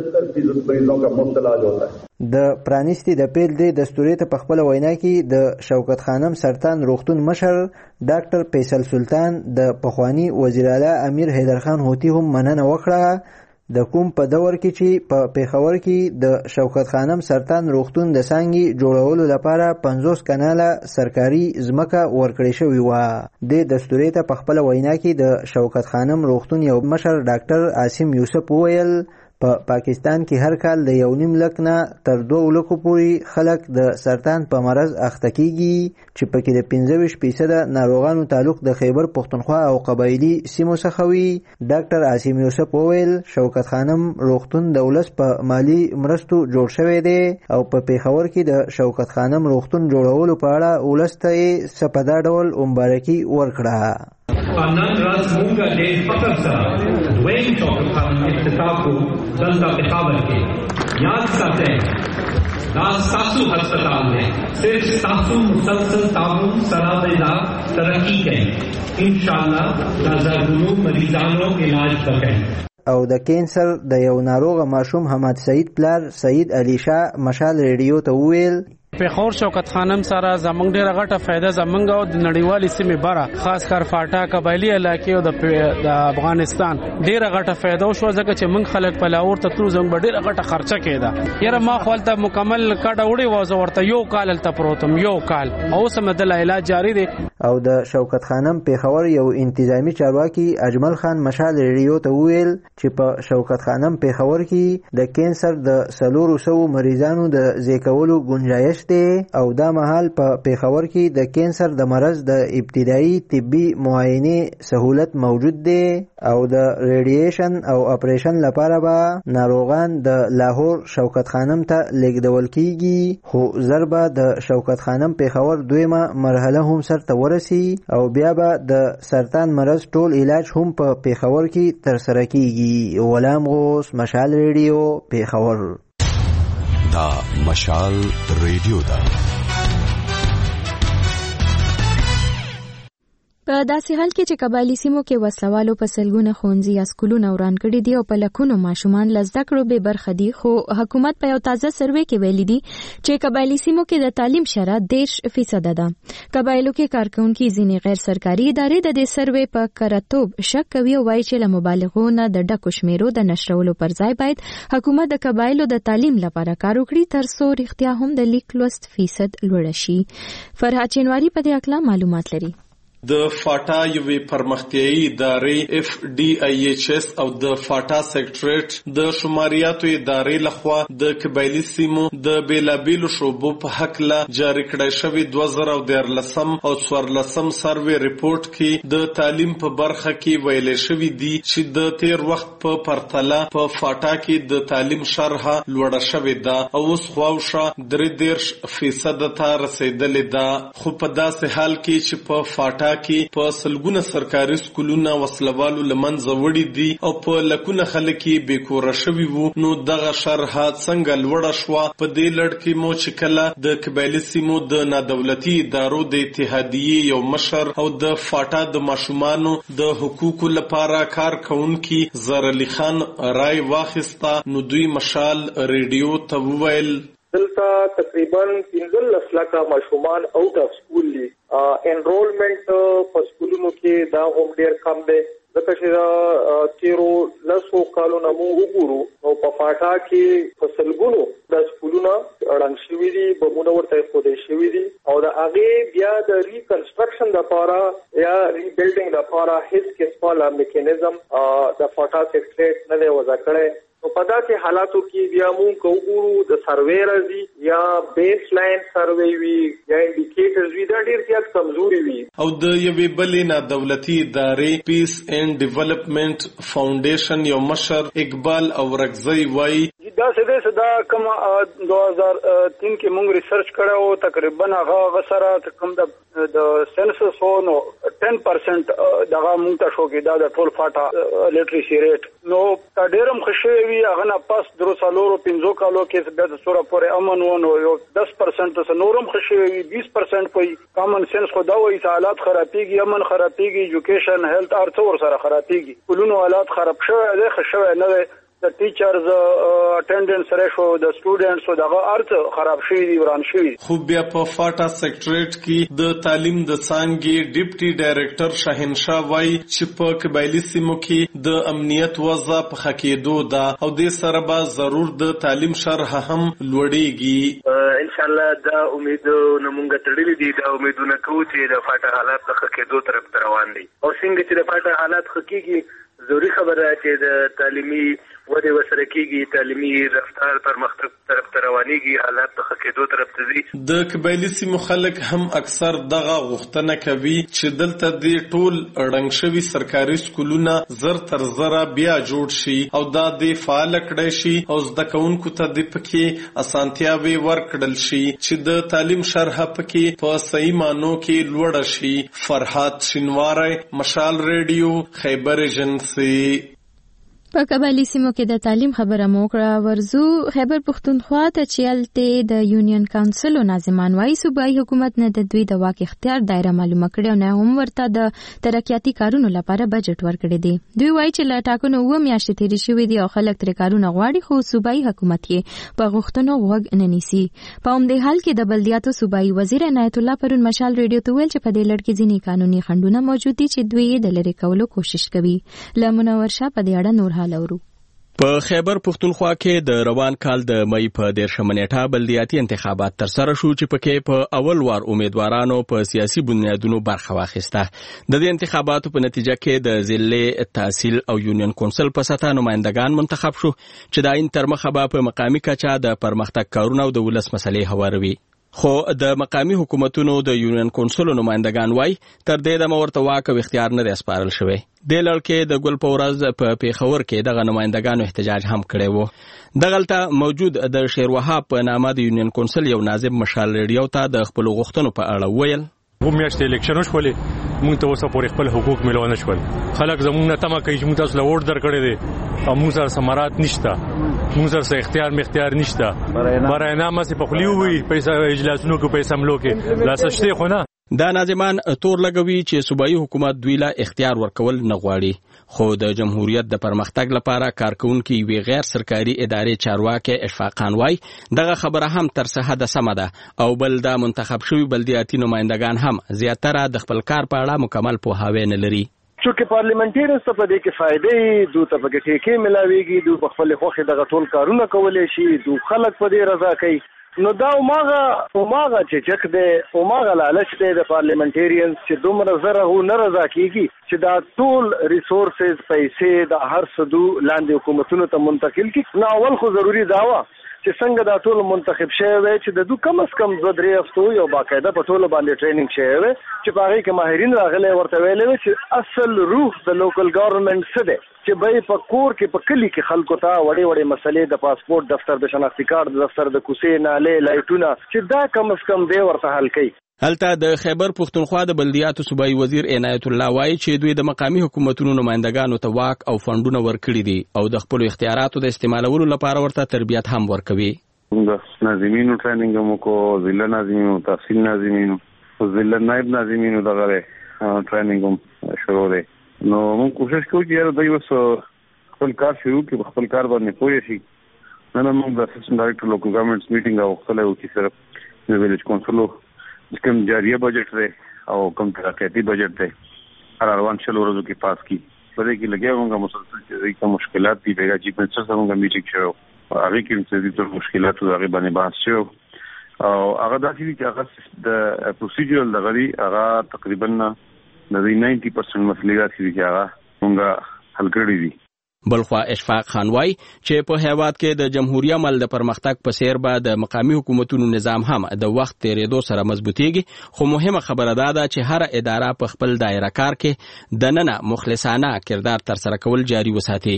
د پرانیستی د پیل دی دستوري ته په خپل وینا کې د شوکت خانم سرطان روغتون مشر ډاکټر فیصل سلطان د پخوانی وزیر اعلی امیر حیدرخان هوتی هم مننه وکړه. د کوم په دور کې چې په پیښور کې د شوکت خانم سرطان روغتون د څانګې جوړولو لپاره پنځوس کناله سرکاري ځمکه ورکړې شوې وه. د دستوري ته په خپل وینا کې د شوکت خانم روغتون یو مشر ډاکټر عاصم یوسف وویل په پا پاکستان کې هر کال د یو نیم لک نه تر دوه لکو پورې خلک د سرطان په مرض اخته کیږي چې پکې د پنځه ویشت فیصده ناروغانو تعلق د خیبر پښتونخوا او قبایلی سیمو څخه وي. ډاکټر عاصم یوسف وویل شوکت خانم روغتون د ولس په مالی مرستو جوړ شوی دی او په پیښور کې د شوکت خانم روغتون جوړولو په اړه ولس ته یې سپدا ډول مبارکي ورکړه. نن ورځ موږ ډېر فخر سره دویم شوکت خانم افتتاح کوو دلته پیښور کې. یاد ساتئ دا ستاسو هسپتال دی، صرف ستاسو مسلسل تعاون سره به دا ترقی کوي. انشاءالله دا زرګونو مریضانو علاج وکړي. او د کینسر د یو ناروغه ماشوم حماد سعید پلار سعید علی شاه مشال ریډیو ته وویل پیښور شوکت خانم سره زمونږ ډیره غټه فائدہ زمونږ او د نړیوالې سیمې بره خاص کر فاټا قبایلی علاقې او د افغانستان ډیره غټه فائدہ شو ځکه چې موږ خلک په لاور ته تلو زموږ ډیره غټه خرچه کېده. یاره ما خپلته مکمل کډه وړي وځه ورته یو کال تل پروتم یو کال او سم د علاج جاری دی. او د شوکت خانم پیښور یو انتظامی چارواکي اجمل خان مشال ریډیو ته ویل چې په شوکت خانم پیښور کې د کینسر د سلورو سو مریضانو د زیکولو گنجائش دی او دا مهال په پیښور کې د کینسر د مرض د ابتدایي طبي معاینې سہولت موجود دی او د ریډیشن او اپریشن لپاره به ناروغان د لاهور شوکت خانم ته لیږدول کیږي. خو ضربه د شوکت خانم پیښور دویمه مرحله هم سرته ورسی او بیا به د سرطان مرض ټول علاج هم په پیښور کې ترسره کیږي. غلام غوث، مشال ریډیو، پیښور. دا مشال ریډیو دا په داسې حال کې چې قبایلی سیمو کې وسلوالو په سلګونه ښوونځي یا سکولونه وران کړي دي او په لکونو ماشومان له زده کړو بې برخه دي، خو حکومت په یو تازه سروې کې ویلي دي چې قبایلی سیمو کې د تعلیم شرح دېرش فیصده ده. قبایلو کې کارکونکي ځینې غیر سرکاري ادارې د دې سروې په کراتوب شک کوي او وایي چې له مبالغو نه د ډکو شمیرو د نشرولو پر ځای باید حکومت د قبایلو د تعلیم لپاره کار وکړي تر څو رښتیا هم د لیک لوست فیصد لوړ شي. فرهاد چینواری په دې اړه معلومات لري. د فاټا یوې پرمختیایي ادارې اف ډي آی ایچ اس او د فاټا سیکریټریټ د شماریاتو ادارې لخوا د قبایلی سیمو د بیلابیلو شعبو په حق له جاری کړای شوی دوه زره دیارلسم او څوارلسم سروې ریپورت کې د تعلیم په برخه کې ویل شوی دی چې د تیر وخت په پرتله په فاټا کې د تعلیم شرح لوړه شوې ده او اوس خواوشه درې دېرش فیصد ته رسیدلې ده. خو په داسې حال کې چې په فاټا کې په سلګونه سرکاري سکولونه وسلوالو لمنځه وړي دي او په لکونه خلک یې بیکوره شوي وو، نو دغه شرح څنګه لوړه شوه؟ په دې لړ کې مو چې کله د قبایلي سیمو د نادولتي ادارو د اتحادیې یو مشر او د فاټا د ماشومانو د حقوقو لپاره کار کوونکي زر علي خان رای واخیسته، نو دوی مشال ریډیو ته وویل دلته تقریبا پنځلس لکه ماشومان آوټ اف سکول دي. انرولمنٹ په سکولونو کې دا هم ډیر کم دی، ځکه چې دا تیرو لسو کالونو مو وګورو او په فاټا کې په سلګونو د سکولونو اړنګ شوي دي، بمونه ورته ښودل شوي دي او د هغې بیا د ریکنسټرکشن دپاره یا ریبلډینګ دپاره هیڅ قسمه میکانیزم د فاټا سیکریټریټ نه دی وضع کړی. نو په داسې حالاتو کې بیا مونږ که وګورو د سروې راځي یا بیس لاین سروې وي یا انډیکیټرز وي، دا ډېر زیات کمزوري وي. او د یوې بلې نادولتي ادارې پیس اینډ ډیولپمنٹ فاونډیشن یو مشر اقبال اورکزی وایي دا سده سده کوم دو هزار تین کې مونږ ریسرچ کړو، تقریبا هغه سره کوم د سنسس هو نو ټن پرسنٹ دغه مونږ ته شو کې دا د ټول فاټا لیټریسي ریټ نو تا ډیرم خوشې وي هغه نه پاس درو سالورو پنځو کالو کې بیا د سوره پورې امن ونه یو دس پرسنٹ څه نورم خوشې وي بیس پرسنٹ کوي کامن سنس خو دا وایي حالات خرابېږي، امن خرابېږي، ایجوکیشن هیلث ارڅ ور سره خرابېږي، کولونو حالات خراب شوی دی، خښوی نه دی، د ټیچرز اټینډنس ریشو د سټوډنټس دغه ارڅ خراب شوی دی، وران شوی. خو بیا په فاټا سیکریټریټ کې د تعلیم د څانګې ډیپټي ډایریکټر شاهنشاه وایي چې په قبایلی سیمو کې د امنیت وضع په ښه کېدو ده او دې سره به ضرور د تعلیم شرح هم لوړېږي. ان شاء الله دا امیدونه مونږ تړلي دي، دا امیدونه کوو چې د فاټا حالات په ښه کېدو طرف ته روان دي او څنګه چې د فاټا حالات ښه کېږي ضروري خبره ده چې د تعلیمي ودې ورسره کېږي، تعلیمي رفتار پرمختګ طرف ته روانېږي، حالات په ښه کېدو طرف ته ځي. د قبایلي سیمو خلک هم اکثر دغه غوښتنه کوي چې دلته د ټول ړنګ شوي سرکاري سکولونه زر تر زره بیا جوړ شي او دا د فعال کړی شي او زده کوونکو ته د پکې اسانتیاوې ورکړل شي چې د تعلیم شرح پکې په صحیح مانو کې لوړه شي. فرهاد شینواری، مشال ریډیو، خیبر ایجنسی. په قبایلی سیمو کې د تعلیم خبره مو کړه. ورزو خیبر پښتونخوا ته چې هلته د یونین کونسل او ناظمان وايي صوبایي حکومت نه د دوی د واک اختیار دایره معلومه کړې او نه هم ورته د ترقیاتي کارونو لپاره بجټ ورکړی دی. دوی وايي چې له ټاکنو اوه میاشتې تېرې شوې دي او خلک ترې کارونه غواړي، خو صوبایي حکومت یې په غوښتنو غوږ نه نیسي. په همدې حال کې د بلدیاتو صوبایي وزیر عنایت الله پرون مشال ریډیو ته ویل چې په دې لړ کې ځینې قانوني خنډونه موجود دي چې دوی یې د لرې کولو کوشش کوي. له منور شاه په دې اړه نور په خیبر پښتونخوا کې د روان کال د مئی په دیرشمه نیټه بلدیاتي انتخابات ترسره شو چې پکې په اول وار امیدوارانو په سیاسي بنیادونو برخه واخیسته. د دې انتخاباتو په نتیجه کې د ضلع تحصیل او یونین کونسل په سطح نمائندگان منتخب شو چې د عین تر مخه به په مقامي کچه د پرمختګ کارونه او د ولس مسلې هواروي. خو د مقامی حکومتونو د یونین کونسل نمائندگان وای تر دې د ورته واک او اختیار نه سپارل شوی. د لړ کې د ګل په ورځ په پیښور کې دغه نمائندگانو احتجاج هم کړی وو. دغلته موجود د شیروهاب په نامه د یونین کونسل یو ناظم مشال ریډیو ته د خپل غوښتنو په اړه ویل و میاشتې الیکشن شولې مونږ ته اوسه پورې خپل حقوق ملو نه شول. خلک زموږ نه تمه کوي چې مونږ تاسو له ووټ درکړی دی او مونږ سره ثمرات نشته، مونږ سره اختیار مختیار نشته، برای نامه سي په خلیو وي پیسې اجلاسونو کې پیسې ملو کې لاسشته خو نه. دا ناظمان تور لګوي چې صوبایي حکومت دوی له اختیار ورکول نه غواړي، خو د جمهوریت د پرمختګ لپاره کارکونکي وی غیر سرکاري ادارې چارواکي اشفاق خان وای دغه خبره هم تر څه حد سمه ده او بل د منتخب شوی بلدیاتي نمائندگان هم زیاتره د خپل کار په اړه مکمل پوهاوی نه لري. چونکه پارلیمنټریانز ته په دې کې فائدې دوی ته په ټیکې ملاويږي، دوی په خپل خوخه دغه ټول کارونه کولای شي، دوی خلک په دې رضا کوي. نو دا اوماغه اوماغه چې چک دی اوماغه لالچ دی د پارلیمنټریانز چې دومره زره هو نه رضا کیږي چې دا ټول ریسورسز پیسې د هر صدو لاندې حکومتونو ته منتقل کی. نو اول خو ضروری داوا چې څنګه دا ټول منتخب شوی وي چې د دوه کم از کم دوه درې هفتو یو باقاعده په ټول باندې ټریننګ شوی وي چې په هغه کې ماهرین راغلي ورته ویلي وي چې اصل روح د لوکل ګورنمنت څه دی، چې به په کور کې په کلی کې خلکو ته وړي وړي مسلې د پاسپورت دفتر د شناختی کارت دفتر د کوسې نالې لایټونه چې دا کم از کم دی ورته حل کوي. هلته د خیبر پښتونخوا د بلدیاتو صوبایي وزیر عنایت الله وایي چې دوی د مقامی حکومتونو نمائندګانو ته واک او فندونه ورکړي دي او د خپل اختیاراتو د استعمالولو لپاره ورته تربیت هم ورکوي. موږ ناظمینو ټریننګ مو کو، ضلع ناظمینو، تحصیل ناظمینو، ضلع نائب ناظمینو دغه ټریننګ هم شروع دی. نو موږ کوشش کوو چې دوی وس خپل کار شروع کړي، خپل کار باندې پوه شي. نن موږ د اسسټنټ ډایریکټر لوکل ګورنمنټس میټینګ او خپل او چې سره د ویلیج کونسل کوم جاریه بجټ دی او کوم ترقیاتي بجټ دی هر روان شل ورځو کې پاس کی. په دې کې لګیا موږ مسلسل چې کوم مشکلات دي بیګا چې په څه څنګه میټینګ شو هغه کې چې د مشکلاتو هغه باندې بحث شو او هغه د چې هغه د پروسیجرل د غړي هغه تقریبا د نوي پرسنټ مسلې چې هغه موږ حل کړی دي. بلخوا اشفاق خان وای چې په هیواد کې د جمهوریت عمل د پرمختګ په سیر به د مقامی حکومتونو نظام هم د وخت تیریدو سره مضبوطیږي، خو مهمه خبره ده چې هر اداره په خپل دایره کار کې د ننه مخلصانه کردار تر سره کول جاري وساتي.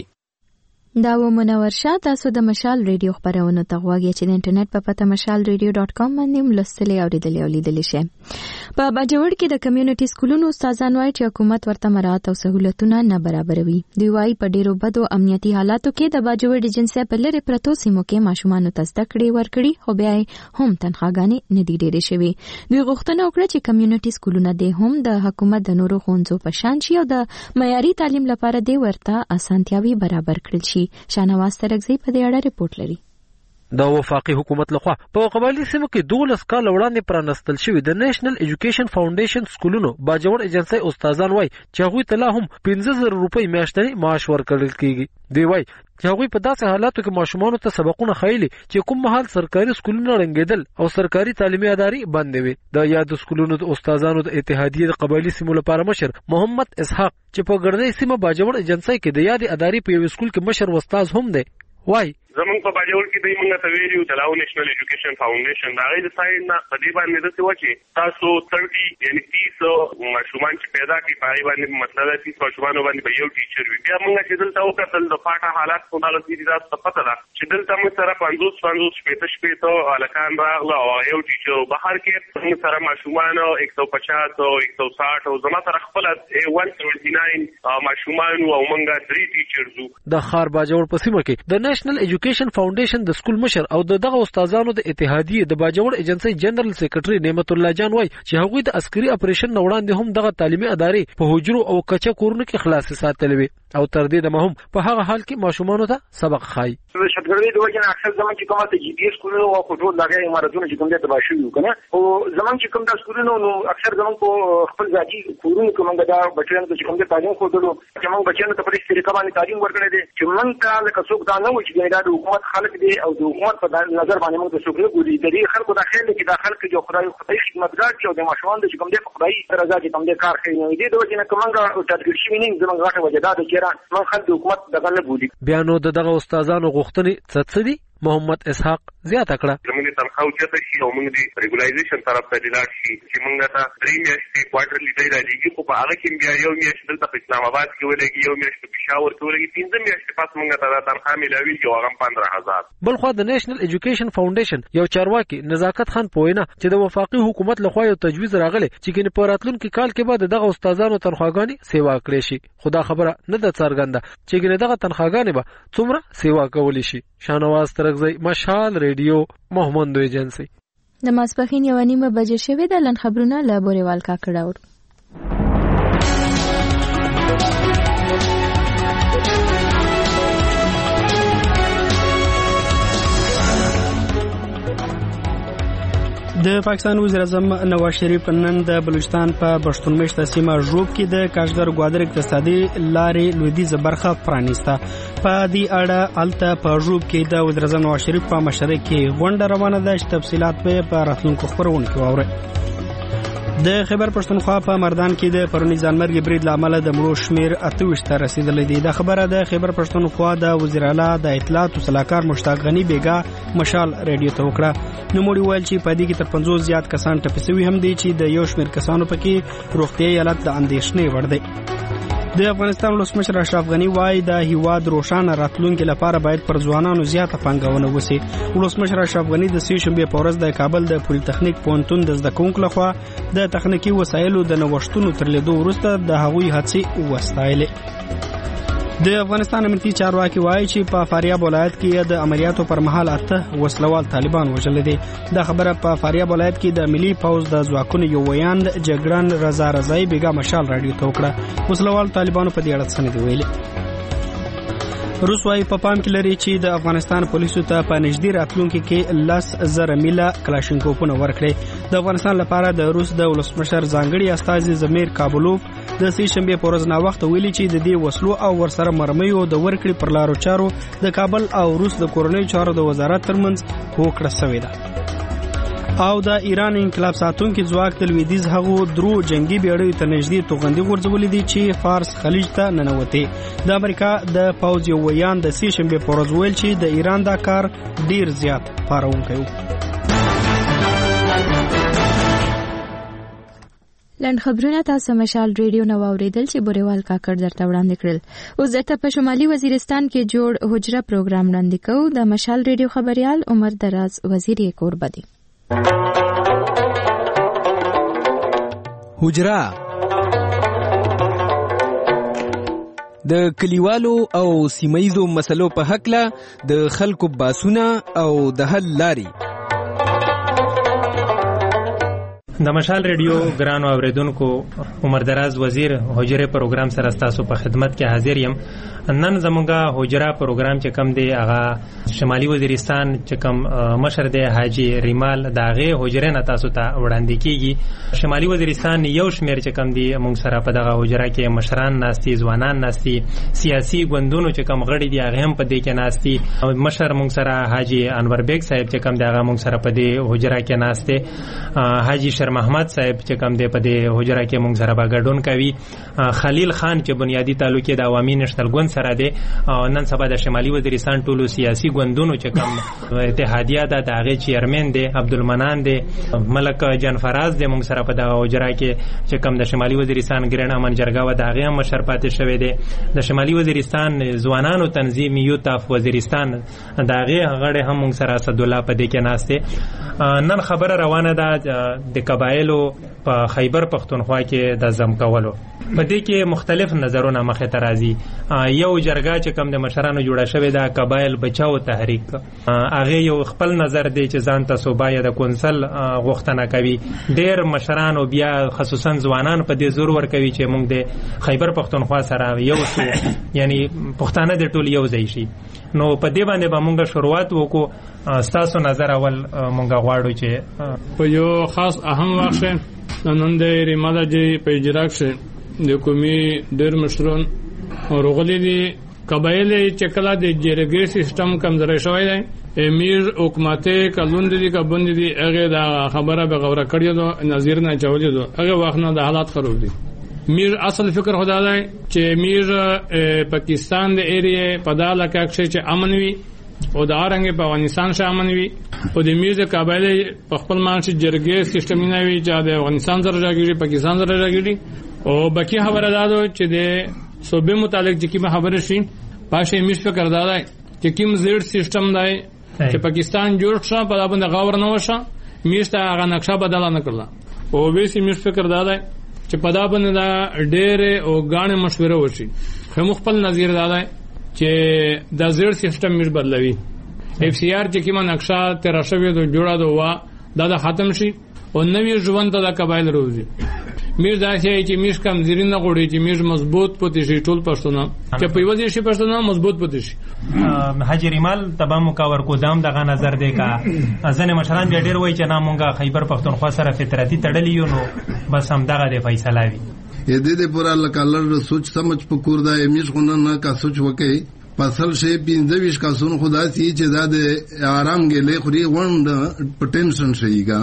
دا و منور شاه تاسو د مشال ریډیو خبرونه ته غواړئ چې د انټرنیټ په پته مشال ریډیو ډاټ کام باندې ملستلې او لیدلې او لیدلې شي. په باجوړ کې د کمیونټي سکولونو استادان وایي چې حکومت ورته مراعات او سہولتونه نه برابروي. دوی وایي په ډیرو بدو امنیتي حالاتو کې د باجوړ ایجنسي په لری پرتو سیمو کې ماشومان ته زده کړې ورکړي، خو بیا هم تنخواګانې نه دي ډېرې شوي. دوی غوښتنه وکړه چې کمیونټي سکولونه د هم د حکومت د نورو ښوونځو په شان شي او د معیاري تعلیم لپاره دی ورته اسانتیاوي برابر کړل شي. شانواز ترغزی په دې اړه رپورټ لري. د وفاقي حکومت لخوا په قبایلی سیمو کې دولس کال وړاندې پرانستل شوی د نېشنل ایجوکیشن فاونډیشن سکولونو باجوړ ایجنسي استادان وای چې هغوی ته لا هم پنځه زره روپۍ میاشتنی معاش ورکړل کیږي. دی وای چې هغوی په داسې حالاتو کې ماشومانو ته سبقونه خایلي چې کوم مهال سرکاري سکولونه رنګېدل او سرکاري تعلیمي ادارې بندې وي. د یاد سکولونو د استادانو د اتحادیې د قبایلی سیمو لپاره مشر محمد اسحاق چې په ګرځي سیمه باجوړ ایجنسي کې د یاد ادارې په یو سکول کې مشر استاد هم دی وای زمونږ په باجوړ کې دوی موږ ته ویلي چې لاو نېشنل ایجوکیشن فاونډیشن دا غي د ساين نه په دې باندې د څه وچی تاسو تیس یعنی تیس ماشومان چې پیدا کی پای باندې مطلب دی چې ماشومان باندې به یو ټیچر وي. بیا موږ چې دلته وکړل د پاټه حالات په دغه دي تاسو پته ده چې دلته موږ سره پنځوس پنځوس شپږ شپږ الکان راغله او یو ټیچر بهر کې موږ سره ماشومان یک سو پچاس او یک سو ساઠ او زما سره خپل یک سو سل نهه ماشومان او موږ درې ټیچرز. د خار باجوړ په سیمه کې د نېشنل ایجوکیشن فاونډیشن د سکول مشر او دغه استادانو د اتحادیې د باجوړ ایجنسي جنرال سیکریټري نعمت الله جان وای چې هغوی د عسکري اپریشن نه وړاندې هم دغه تعلیمي ادارې په حجرو او کچه کورونو کې خلاص ساتلې وي او تر دې دمه هم په هغه حال کې ماشومانو ته سبق خای. د شتګړې د وجه نه اکثر زمون چې کومه ته جی پی ایس کولو او ټول دغه اماراتونو چې کوم دې تبا شوی کنه او زمون چې کوم د سکولونو نو اکثر زمون په خپل ذاتی کورونو کې موږ دا بچیانو چې کوم دې تعلیم خو دلو چې موږ بچیانو ته په دې طریقه باندې تعلیم ورکړی دي چې موږ ته لکه څوک دا نه و چې دا د حکومت خلک دي او د حکومت په نظر باندې موږ د څوک نه ګوري د دې خلکو داخله کې د خلک جو خدای خدای خدمتګار دي او د ماشومان د کوم دې خدای درجه کې کوم دې کار کوي نو دې د وجه نه کومه تدریس شي نه زموږ غاټه وجه دا چې را موږ خلک حکومت دغه نه بولی. بیانو د دغه استادانو غوښتنې څه دي محمد اسحاق زیاته کړه. زموږ تنخواه چته شي او موږ د ریګولایزیشن طرف ته لاړ شي چې موږ ته درې میاشتې کوارټرلی دی راځي خو په هغه کې بیا یو میاشت دلته په اسلام آباد کې ولګي یو میاشت په پېښور کې ولګي پنځه میاشتې پس موږ ته د تنخواه ملاوي چې هغه پندره هزار. بل خو د نېشنل ایجوکیشن فاونډیشن یو چارواکي نزاکت خان پوینه چې د وفاقي حکومت لخوا یو تجویز راغلی چې کینه په راتلونکي کال کې به دغه استادانو تنخواګانی سیوا کړي شي. خدا خبره نه د څرګنده چې کینه دغه تنخواګانی به څومره سیوا کولی شي. شانواز ترغزی مشال ریډیو محمد ایجنسی. د ماسپخین یو نیمه بجې شوې ده. لن خبرونه له بورېوال کاکړ اورو. د پاکستان وزیر اعظم نواز شریف نن د بلوچستان په پښتون مشته سیمه ژوب کې د کاشغر ګوادر اقتصادي لارې لویدیځه برخه پرانیسته. په دې اړه الته په ژوب کې د وزیر اعظم نواز شریف په مشرۍ کې غونډه روانه ده چې تفصيلات په راتلونکو خبرونه کې واوري. د خیبر پښتونخوا په مردان کې د پرونی ځانمرګي برید لامل د مړو شمیر اته ویشت ته رسیدلی دی. د خبره د خیبر پښتونخوا د وزیر اعلی د اطلاعات او صلاحکار مشتاق غنی بیګا مشال رادیو ته وکړه. نو موږ ویل چې په دې کې تر پنځوس زیات کسان ټپي شوي هم دي چې د یو شمیر کسانو پکې روغتیايي حالت د اندېښنې وړ دی. د افغانستان ولسمشر اشرف غنی وايي د هیواد روښانه راتلونکي لپاره باید پر ځوانانو زیاته پانګونه وشي. ولسمشر اشرف غنی د سې شنبې په ورځ د کابل د پولی تخنیک پوهنتون د زده کوونکو لخوا د تخنیکی وسایلو د نوښتونو تر لیدو وروسته د هغوی هڅې وستایلې. د افغانستان امنیتي چارواکي وایي چې په فاریاب ولایت کې د عملیاتو پر مهال اته وسلوال طالبان وژل دي. دا خبره په فاریاب ولایت کې د ملي پوز د ځواکونو یو ویاند جګران رضا رضای بیګا مشال رادیو ته وکړه. وسلوال طالبانو په دې اړه څه نه دی ویلي. روس وايي په پام کې لري چې د افغانستان پولیسو ته په نږدې راتلونکي کې لس زره میله کلاشینکوفونه ورکړي. د افغانستان لپاره د روس د ولسمشر ځانګړي استازي زمیر کابلوف د سې شنبې په ورځ نا وخت ویلي چې د دې وسلو او ورسره مرمیو د ورکړې پر لارو چارو د کابل او روس د کورنیو چارو د وزارت ترمنځ هوکړه شوې ده. او د ایران انقلاب ساتونکو ځواک د لویدیځ هغو درو جنگي بیړیو ته نږدې توغندي غورځولې دي چې فارس خلیج ته ننوتي. د امریکا د پوز یو ویان د سې شنبې په ورځ ویل چې د ایران دا کار ډیر زیات پارونکی و. لند خبرونه تاسو مشال ریډیو نو اوریدل چې بورېوال کاکړ درته وړاندې کړل. اوس درته په شمالي وزیرستان کې جوړ حجره پروګرام وړاندې کوو. د مشال ریډیو خبريال عمر دراز وزیر یې کوربدي. حجره د کلیوالو او سیمایزو مسلو په حق له د خلکو باسونه او د حل لاري. د مشال ریډیو ګرانو اوریدونکو عمر دراز وزیر حجره پروګرام سره تاسو په خدمت کې حاضر یم. نن زمونږه حجره پروګرام چې کم دی هغه شمالي وزیرستان چې کم مشر دی حاجی ریمال داغه حجره نه تاسو ته وړاندې کیږي. شمالي وزیرستان یو شمیر چې کم دی موږ سره په دغه حجره کې مشران ناستي، ځوانان ناستي، سیاسي ګوندونو چې کم غړي دی هغه هم په دې کې ناستي. مشر موږ سره حاجی انور بیگ صاحب چې کم دی هغه موږ سره په دې حجره کې ناسته. حاجی شر محمد صاحب چې کم دی په دې حجره کې موږ سره باګډون کوي. خلیل خان چې بنیادی تعلق د عوامي نشنل ګوند سره دی. نن سبا د شمالي وزیرستان ټولو سیاسي ګوندونو چې کم اتحادیه ده د هغې چیرمن دی عبدالمنان دی. ملک جان فراز دی موږ سره په دغه حجره کې چې کم د شمالي وزیرستان ګرین امن جرګه و د هغې هم مشر پاتې شوی دی. د شمالي وزیرستان ځوانانو تنظیم یوت اف وزیرستان د هغې غړی هم موږ سره اسدالله په دې کې ناست دی. نن خبره روانه ده د قبایلو په خیبر پښتونخوا کې د ضم کولو. په دې کې مختلف نظرونه مخې ته راځي. یو جرګه چې کم د مشرانو جوړه شوې ده قبایل بچاو تحریک، هغه یو خپل نظر دی چې ځان ته صوبایه د کونسل غوښتنه کوي. ډېر مشران او بیا خصوصا ځوانان په دې زور ورکوي چې موږ د خیبر پښتونخوا سره یو شو، یعنی پښتانه د ټول یو ځای شي. نو په دې باندې به موږ شروعات وکړو. ستاسو نظر اول موږ غواړو چې په یو خاص اهم واقع نن د ریماده جی په اجرا کې د قومي ډېر مشران ورغلي دي. قبایل چې کله د جرګې سیستم کمزوري شوی دی، امیر حکومتي کلون دي کبند دي هغه دا خبره به غوړه کړی دو نظیر نه چولې دو هغه وخت نه د حالات خراب دي. میر اصل فکر خدا دی چې میر پاکستان د ایریه په داله کې چې امن وي او د اړنګ په افغانستان شه امن وي او د میر د قبایل په خپل مانش جرګې سیستم نه وي چې د افغانستان سره راګړي پاکستان سره راګړي. او باقي خبره دادو چې د صوبې متعلق چې کوم خبره شي پاشه میر فکر دادای چې کوم زیر سیستم دی چې پاکستان جوړ شو په باندې غاور نه وشه میر ته هغه نقشه بدل نه کړل. او به سي میر فکر دادای چې په دا باندې دا ډېر او غاڼه مشوره وشي. خو خپل نظر دادای چې د زیر سیستم میر بدلوي. اف سی آر چې کومه نقشه تر شوی د جوړا دوه دا د ختم شي او نوې ژوند ته د قبایل روزي میر دا چې میش کمزوري نه غوړي چې میش مضبوط پاتې شي ټول پښتون چې په یوه شي پښتون مضبوط پاتې شي. حاجی ریمال تبا مکاور کو دام دغه نظر دی کا ځنه مشران بیا ډیر وای چې نامونګه خیبر پښتونخوا سره فطرتي تړلی یو نو بس هم دغه د فیصله وی ا دې دې پورا لکالر سوچ سمجھ پکور دا میش خونه نه کا سوچ وکي پسل شي پینځه کا سون خدا سي چې دا د آرام ګلې خوري وند پټنشن شي کا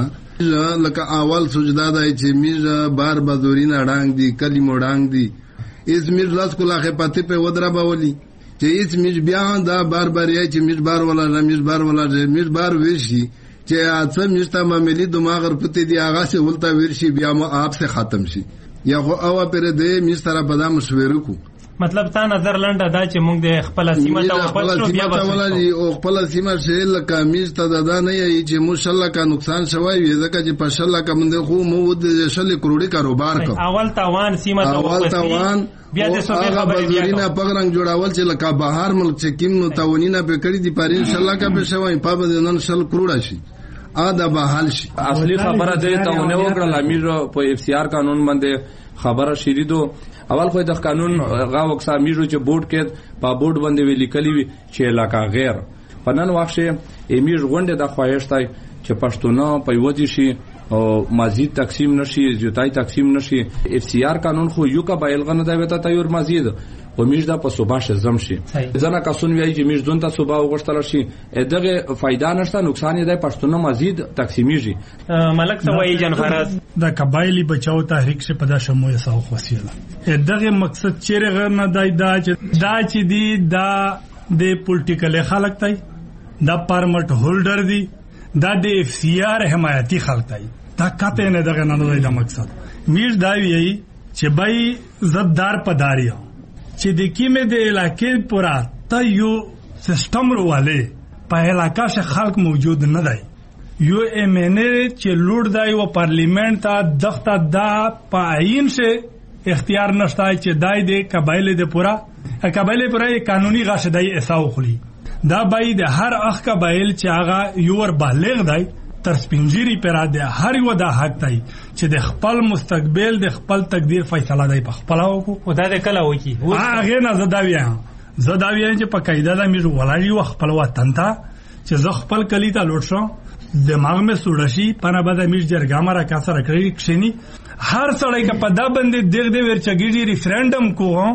لکه اول سجدا دای چې میر بار بازورین اډانګ دی کلی موډانګ دی اس میر لاس کو لاخه پاتې په ودرا باولي چې اس میر بیا دا بار بار یې چې میر بار ولا میر بار ولا میر بار ورشي چې اته میر ته معاملې دماغ پته دی هغه سے ولتا ورشي بیا مو آپ سے ختم شي یا خو او پر دې میر سره په دا مشوره کو مطلب تا نظر لنډه دا چې موږ د خپل سیمه ته خپل شو بیا ولې او خپل سیمه شې لکه میز ته دا نه یی چې ماشاءالله کا نقصان شوی وي ځکه چې پښله کا مونږ خو مو د شل کروڑی کاروبار کو اول تاوان سیمه ته اول تاوان بیا د سوبې خبرې بیا پغرنګ جوړاول چې لکه بهر ملک چې کیم نو تاونینه به کړی دی پاره ان شاء الله کا به شوی په باندې نن شل کروڑ شي ادا بحال شي. اصلي خبره ده ته ونه وکړه امیر په اف سی آر قانون باندې خبره شریدو اول خو د قانون غا وکسا میرو چې بورډ کې په بورډ باندې ویلي کلی وی چې علاقہ غیر پنن واخشه امیر غونډه د خوایشتای چې پښتون په وځي شي او مزید تقسیم نشي جوتای تقسیم نشي اف سی آر قانون خو یو کا بایلغه نه دی وته تیور مزید او میش دا په صوباش زم شي ځنه کسون وی چې میش دونته صوبا وغشتل شي دغه فائدہ نشته نقصان یې د پښتون مزید تقسیمیږي. ملک سوای جان فراز د قبایلی بچاو تحریک سے پدا شمو یساو خوسیله دغه مقصد چیرې غیر نه دای دا چې دا چې دی دا د پولیټیکل خلک تای دا پرمټ هولډر دی دا د اف سی آر حمایتي خلک تای دا کته نه دغه نه دی دا مقصد میش دا وی چې بای زبدار پداریو چې د کیمه د علاقې پورا ته یو سیستم رواله په علاقہ سے خلق موجود نه دی یو ایم این ای چې لوړ دی او پارلیمنت ته دغه دا پاین سے اختیار نشته چې دای د قبایل د پورا قبایل پورا قانوني غاشدای اساو خلی دا بای د هر اخ قبایل چې هغه یو ور بالغ دی تر سپینځيري پر د هر یو د حق دی چې د خپل مستقبل د خپل تقدیر فیصله دی په خپل او دا د کله وکی هغه نه زداوی زداوی چې په قاعده د میرو ولایي او خپل وطن ته چې ز خپل کلی ته لوټ شو دماغ میں سوړشي پنه بده میر جرګه را کا سره کړی کښنی هر سړی کا پدا باندې دغ دې ورچګیږي ریفرندم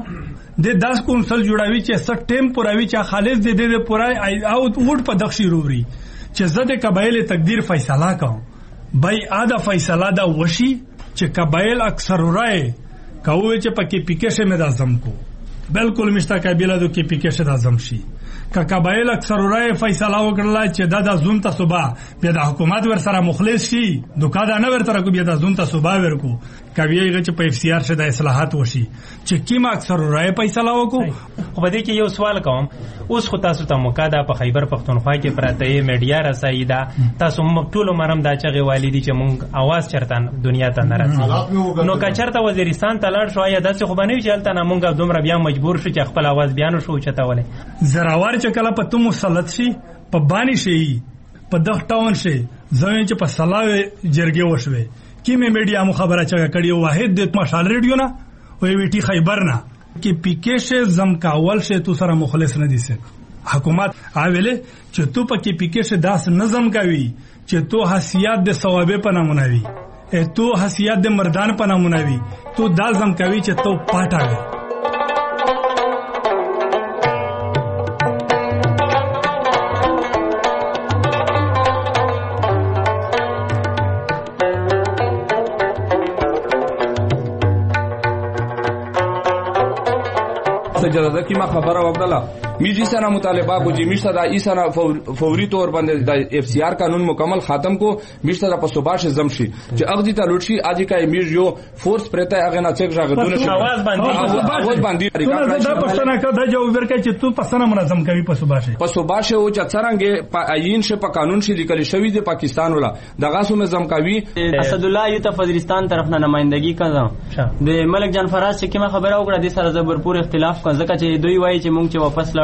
کو د داس کونسل جوړاوي چې ست ټیم پوراوي چې خالص دې دې پورای او وټ په دښي رووري چې زده قبایل تقدیر فیصله کوم بای ادا فیصله دا وشي چې قبایل اکثر رائے کوي چې پکې پیکشه مې دازم کو بالکل مشتا قبیله دو کې پیکشه دازم شي کا قبایل اکثر رائے فیصله وکړه چې دا د زون ته صبح بیا د حکومت ور سره مخلص شي دوکا دا نه ورته کو بیا د زون ته صبح ورکو کوي چې په اف سی آر شه د اصلاحات وشي چې کیم اکثر رائے فیصله وکړو. خو دې کې یو سوال کوم اوس خو تاسو ته مقاده په خیبر پښتونخوا کې پراته میډیا رسایي دا تاسو ټول مرم دا چې والدي چې مونږ आवाज چرتان دنیا ته نه رسي نو کچرته وزیرستان ته لاړ شو یا داسې خو باندې چې الته نه مونږ دومره بیا مجبور شو چې خپل आवाज بیان شو چتاوله زراور چې کله په تو مسلط شي په بانی شي په دغه ټاون شي ځوین چې په سلاوي جرګه وشوي کیمه میډیا مو خبره چا کړي واحد د مشال ریډیو نه وی وی ټي خیبر نه کې پیکشه زمکاول شه تو سره مخلص نه دي سه حکومت اوله چې تو پکې پیکشه داس نظم کوي چې تو حسیات د ثوابه په نامونه وي ا تو حسیات د مردان په نامونه وي تو دازم کوي چې تو پټاوي. اجازه کی ما خبره وکړه میجی سره مطالبه کو چې میشته د ایسانه فوري تور باندې د اف سی آر قانون مکمل ختم کو میشته په صوباش زم شي چې اغدی ته لوټ شي اځي کای میج یو فورس پرته هغه نه چک راغدونه شي आवाज باندې आवाज باندې دا پښتنه کا د جو ورکه چې تو پښتنه منظم کوي په صوباش په صوباش او چې څنګه په عین شه په قانون شي لیکل شوی د پاکستان ولا دغه سو نظم کوي. اسد الله یو ته وزیرستان طرف نه نمائندگی کړه د ملک جان فراز چې کیمه خبره وکړه د سره زبرپور اختلاف کا ځکه چې دوی وایي چې مونږ چې واپس لاړ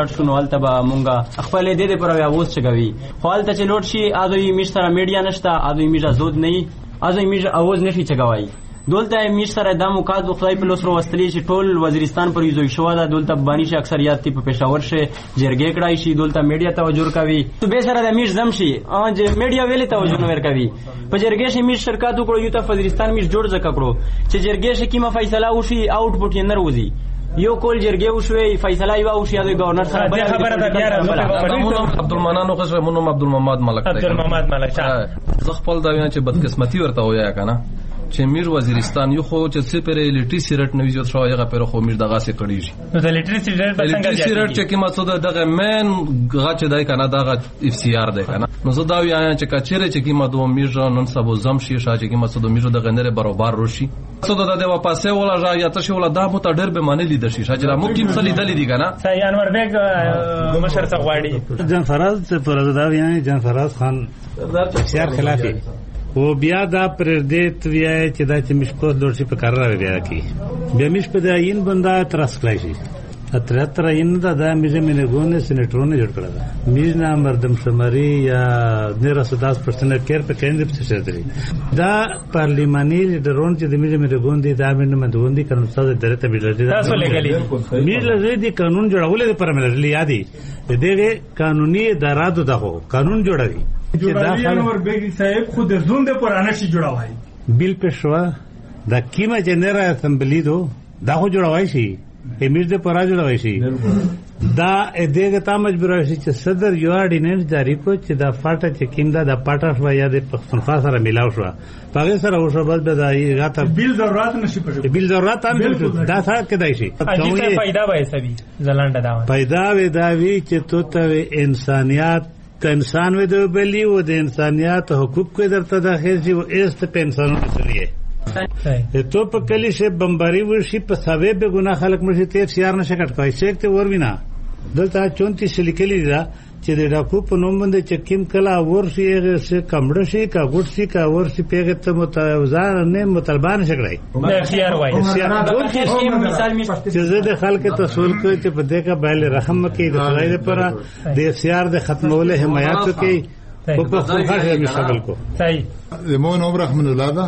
لاړ شو نو هلته به مونږ خپل دې دې پر اوس چګوي خو هلته چې لوټ شي ادوی میش سره میډیا نشته ادوی میډیا زود نه ادوی میډیا اوز نشي چګوي دولته میش سره د موقات خدای په لوسرو وستلی چې ټول وزیرستان پر یوزوي شو دا دولته بانی شي اکثریت په پېښور شي جرګې کړای شي دولته میډیا توجه کوي تو به سره د میش زم شي ا چې میډیا ویلي توجه نه ور کوي په جرګې شي میش شرکت وکړو یو ته وزیرستان میش جوړ ځکه کړو چې جرګې شي کیمه فیصله وشي آوټپوټ یې نه وځي یو کول جرګې وشوي فیصله یو وشي د گورنر سره بل خبره ده بیا راځو عبدالمنان نو خو مونږ عبدالمحمد ملک عبدالمحمد ملک زه خپل دا وینم چې بدقسمتي ورته ویا کنه چې میر وزیرستان یو خو چې څه پر الیټریسي ریټ نوې جوړ شو هغه پر خو میر دغه څه کړی شي نو د الیټریسي ریټ په څنګه الیټریسي ریټ چې کومه څه دغه مین غچ دای کنه دغه اف سی آر دی کنه نو زه دا وایم چې کچره چې کومه دوه میر نن سبا زم شي شا چې کومه څه دوه میر دغه نه برابر روشي څه د دغه واپسې ولا جا یا تاسو ولا دا مو ته ډېر به معنی لیدل شي چې را مو کیم څه لیدل دي کنه سای انور بیگ مشر څغواړي جان فراز پر دا وایم جان فراز خان اختیار خلافي و بیا دا پردیت ویای چې دا چې مشکوت لوړشي په کار راوي بیا کی بیا مش په دا یین بندا ترس کړی شي اترتر یین دا د میزه منګونه سېنټرونه جوړ کړل میز نه مردم شماري یا نه رسداس پرسنل کېر په کیندل څه شتري دا پارلیماني لیډرون چې د میزه منګون دي دا منه مندوندي کړم څه درته بلدي تاسو لګلې میز لږه دي قانون جوړول پر ملي یادي دغه قانوني اداراتو دغه قانون جوړوي جوړاوی انور بیگ صاحب خود زوند پر انشي جوړاوای بیل پښوا د کیمه جنرال اسمبلی دو دا خو جوړاوای شي امیر دې پر جوړاوای شي دا دغه تا مجبور شي چې صدر یو اډیننس جاری کو چې دا فاټه چې کیندا د پاټه شو یا د پښتونخوا سره ملاو شو پاره سره وشو بس به دا غاټه بیل ضرورت نشي پښه بیل ضرورت هم دا څه کېدای شي اجازه پیدا وای سبي زلاند دا پیدا وې دا وی چې تو ته انسانيت که انسان وي د بلی و د انسانیت حقوق کو درته داخل شي و است په انسانونو سلیه تو په کلی شه بمباری ورشي په سبب به ګناه خلق مرشي تیر سیار نشه کټ کوي څوک ته ور وینا دلته چونتیس لیکلي دا چې د ډاکو په نوم باندې چې کیم کلا ورشي هغه څه کمړ شي کا ګډ شي کا ورشي پیغه ته متوازن نه مطالبان شګړای د خيار وای مثال می چې زه د خلک ته سول کوي چې په دې کا بایل رحم کوي د خدای لپاره د اختیار د ختمولو حمایت کوي په خپل خاطر مشغل کو صحیح زمون عمر رحمن الله دا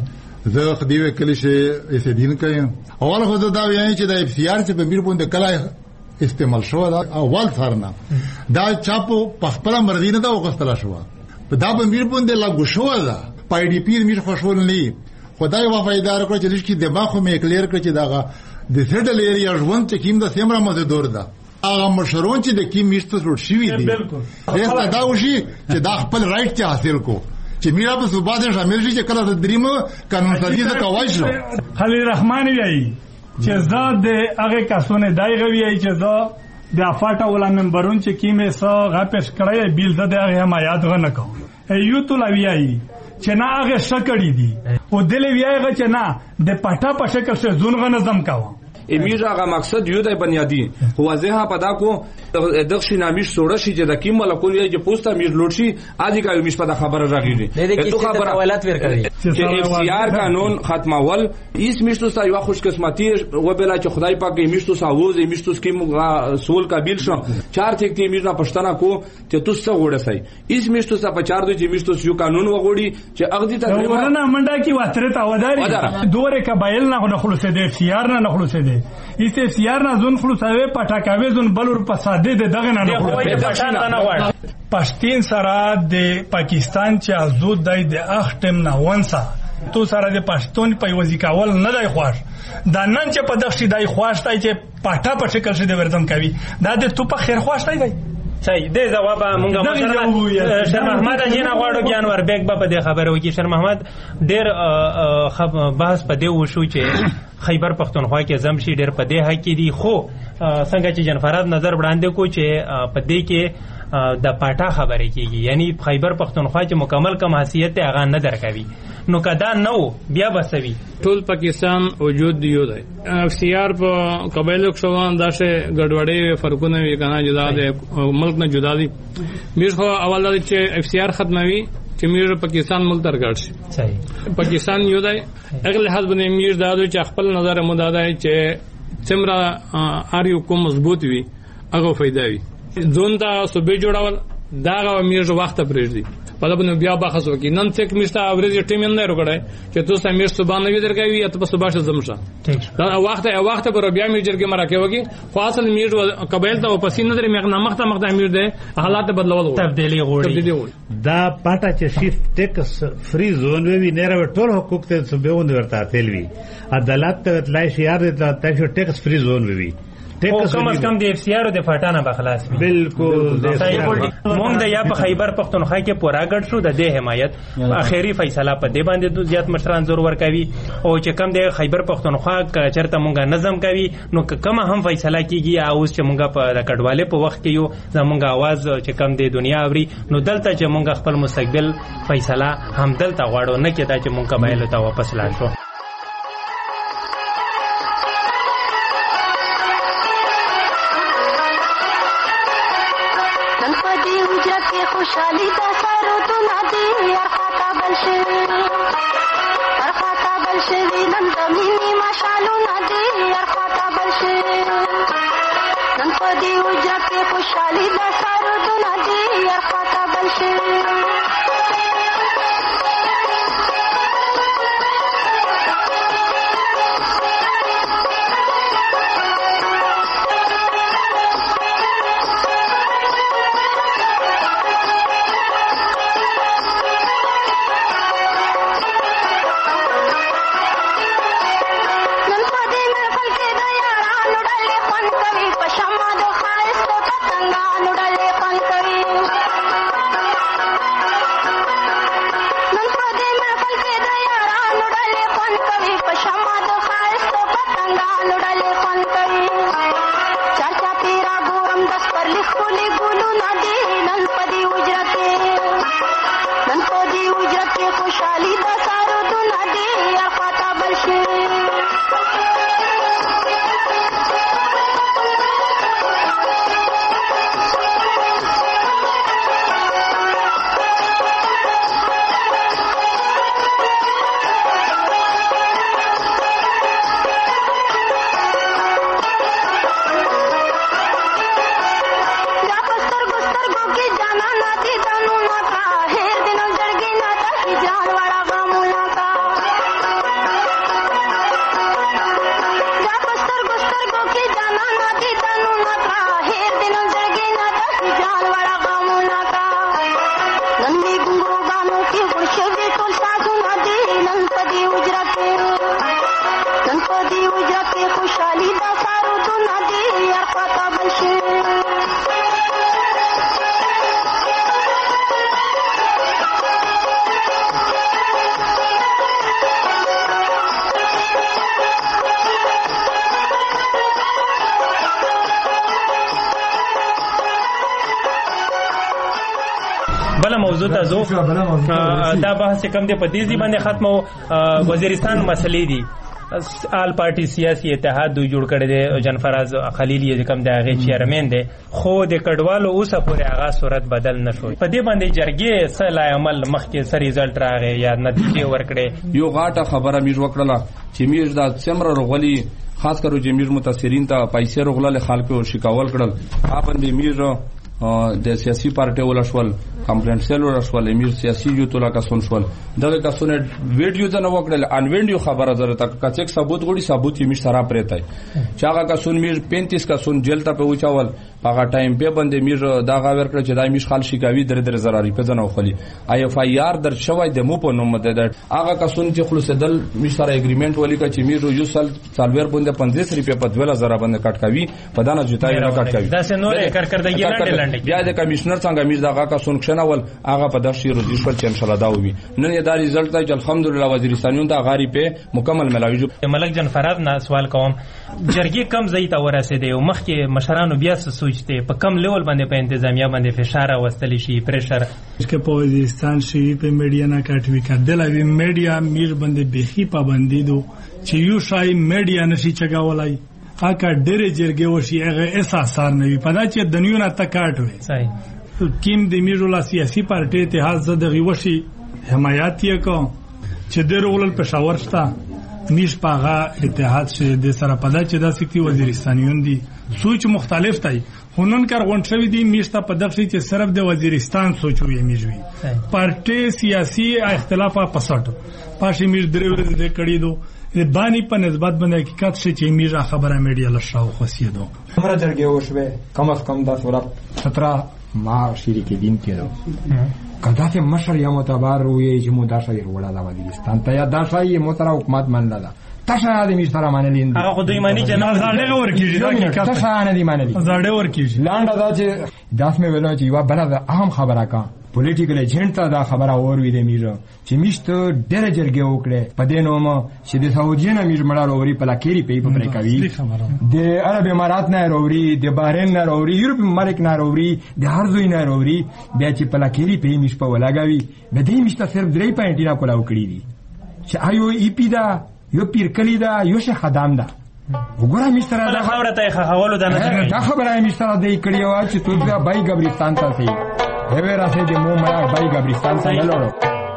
زه خدیوه کلی شه ایسه دین کوي اول خو دا وایي چې د اختیار چې په میر باندې کلا استعمال شو دا اول ثارنا دا چاپو پخپل مرضی نه دا وغستلا شو دا په میر باندې لا ګشو دا پای ډی پی میر خوشول نه خدای وفادار کړ چې لږ دماغ خو مې کلیر کړ چې دا د سټل ایریا ژوند چې کیم د سیمرا مزه دور دا هغه مشرون چې د کیم میشته جوړ شي دي دا دا وشي چې دا خپل رائټ ته حاصل کو چې میرا په صوبات شامل شي چې کله د دریمه قانون سازي ته کوي شو خلیل رحمان ویایي چې زه د هغه کسونه دای غوي چې زه د افاټه ولا ممبرون چې کیمه سو غاپش کړی بیل زه د هغه حمایت غنه کوم ایو تو لویایي چې نه هغه شکړی دي او دل ویایي چې نه د پټا په شکل څخه زون غنه زم کاوه امیر هغه مقصد یو دی بنیادی واضحه پدا کو دغشي نامیش سوړه شي چې د کیم ملکول یې چې پوسټه میر لوټ شي اځي کا میش په خبره راغلی ته خبره ولات ور کوي چې اف سی آر قانون ختمول ایس میشتو سا یو خوش قسمتي و بلا چې خدای پاک یې میشتو ساوز یې میشتو سکیم سول قابل شو چار ټیک تی میرنا پښتنه کو چې تاسو وړه سي ایس میشتو سا په چار دوی چې میشتو یو قانون وغوړي چې اغدي ته ورنه منډه کی واتره تا وداري دوره قبایل نه خلص دي اف سی آر نه خلص دي ایسته سیار نه زون خلصاوي پټاکاوي زون بلور پساده د دغه نه نه پښتين سره د پاکستان چې ازود دای د اختم نه ونسا تو سره د پښتون په وځي کول نه دی خوښ دا نن چې په دغشي دای خوښ دی چې پټا په شکل شې د وردم کوي دا د تو په خیر خوښ دی صحیح دی جواب مونږه مشر شر محمد جنا غواړو ګیان ور بیگ په دې خبره وکي شر محمد ډیر بحث په دې وشو چې خیبر پختونخوا کې زمشي ډیر په دې حق دي خو څنګه چې جنفراد نظر وړاندې کو چې په دې کې د پټا خبره کیږي یعنی خیبر پختونخوا چې مکمل کم حیثیت هغه نه درکوي نو کدا نو بیا بسوي ټول پاکستان وجود دی یو دی اف سی آر په قبایلو شوان داسې ګډوډي فرقونه وی کنه جدا دي ملک نه جدا دي میر خو اول د چې اف سی آر ختموي چې میر پاکستان ملک درګړ شي صحیح پاکستان یو دی اغه لحاظ باندې میر دادو چې خپل نظر مداده چې څومره اړ یو کوم مضبوط وي هغه فائدہ وي ځون ته صوبې جوړول دا هغه امیر وخت پرېږدي په دا باندې بیا بحث وکړي نن څوک میشته اورېږي ټیم نه وکړي چې تاسو امیر صبح نه درګوي یا تاسو صبح زمشه دا وخت وخت پر بیا امیر جرګه مرکه وکړي خو اصل امیر قبایل ته واپس نه درې مغنا مخته مخته امیر دی حالات بدلول تبدیلی غوړي دا پټه چې شیف ټیکس فری زون وی نه راو ټول حقوق ته صوبونه ورته تلوي عدالت ته تلای شي یار ته ټیکس فری زون وی او کم از کم د اف سی آر د فاټانه بخلاص وي بالکل مونږ د یا په خیبر پختونخوا کې پورا ګډ شو د دې حمایت اخیری فیصله په دې باندې زیات مشران زور ور کوي او چې کم د خیبر پختونخوا چرته مونږه نظم کوي نو کوم هم فیصله کیږي او چې مونږه په کډواله په وخت کې یو زمونږه आवाज چې کم د دنیا اوري نو دلته چې مونږه خپل مستقبل فیصله هم دلته غواړو نه کېدا چې مونږه قبایل ته واپس لاړ شو خوشحالی دا سارو دنا دی ارخاتا بلشوی ارخاتا بلشوی نن زمینی ماشالو نا دی ارخاتا بلشوی نن پا دی اجرا کے خوشحالی دا سارو دنا دی ارخاتا بلشوی بل موضوع ته زو دا بحث کم دی په دې ځای باندې ختمو وزیرستان مسلې دي آل پارټي سیاسي اتحاد دوی جوړ کړی دی جنفراز خلیل یې کوم د هغه چیرمن دی خو د کډوالو اوسه پورې هغه صورت بدل نشو په دې باندې جرګې سلا عمل مخکې سر ریزلټ راغی یا نتیجه ورکړي یو غاټه خبره میر وکړه چې میر دا څمر رغولي خاص کرو چې میر متاثرین ته پیسې رغله خلکو شکاول کړل اپن میر د سیاسي پارټي ولشول کمپلینټ سیل ولشول امیر سیاسي یو تولا کا سن شول دغه کا سن ویډیو ځنه وکړل ان ویډیو خبره زره تک کچک ثبوت غوړي ثبوت یې مش سره پرېتای چاغه کا سن میر پینتیس کا سن جیل ته په وچاول هغه ټایم په باندې میر دا غاور کړ چې دای مش خال شکاوي در در زراري په ځنه وخلی آی اف آی آر در شوی د مو په نوم ده هغه کا سن چې خلص دل مش سره اګریمنت ولی کا چې میر یو سال سالویر باندې پنځه روپیا په دوله زره باندې کټ کوي په دانه جوتای نه کټ کوي دا سينور کارکردګي نه بیا د کمشنر څنګه میر دغه کا سن کښنول هغه په دغه شی روزي شول چې ان شاء الله دا وي نن یې دا ریزلټ دی چې الحمدلله وزیرستانیون ته غاری په مکمل ملاوي ملک جن فراد نه سوال کوم جرګي کم ځای ته ورسېده او مخکې مشرانو بیا څه سوچته په کم لیول باندې په انتظامیه باندې فشار واستلی شي پریشر چې په وزیرستان شي په میډیا نه کاټوي کړل وی میډیا میر باندې بهي پابندي دو چې یو شای میډیا نشي چګاولای اکا ډېر جرګي وشي هغه احساسار نه وي پدا چې دنیونه تکاټ وي صحیح کیم د میرولا سیاسي پارټي اتحاد زده غوشي حمایت یې کو چې د رول پېښور شتا میش پاغا اتحاد شه د سره پدا چې دا سکتی وزیرستانیون دي سوچ مختلف دی هنن کار غونډ شوی دی میش ته په دغه چې صرف د وزیرستان سوچوي میجوي پارټي سیاسي اختلاف په پسټ پاشي میش درې ورځې د کړي دو بانی په نسبت باندې حقیقت شي چې میرا خبره میډیا لشاو خسیدو همرا جرګه وشوه کم از کم دس ورځ سترہ ماه شریک دین کېدو کدا ته مشر یا معتبر وي چې مو دا شای وړه دا وزیرستان ته یا دا شای متر حکومت منل دا تاسو نه دي مستر مانلین هغه خو دوی مانی چې نه زړه ورکیږي تاسو نه دي مانلین زړه ورکیږي لاندې دا چې داس مې ویلو چې یو بل دا اهم خبره کا پولیټیکل ایجنټ ته دا خبره اوروي د میرو چې میشته ډېر جرګه وکړي په دې نوم چې د سعودي نه میر مړه اوري په لاکيري په پرې کوي د عرب امارات نه اوري د بحرین نه اوري یورپ ملک نه اوري د هر ځای نه اوري بیا چې په لاکيري په میش په ولاګوي د دې میشته صرف درې پاینټ نه کولا وکړي دي چې آیو ای پی دا یو پیر کلی دا یو شه خدام دا وګوره میستر دا خبره ته خولو دا نه دا خبره میستر دا کړی و چې تو بیا بای قبرستان ته سي هغه راځي د مو مړه بای قبرستان ته نه لورو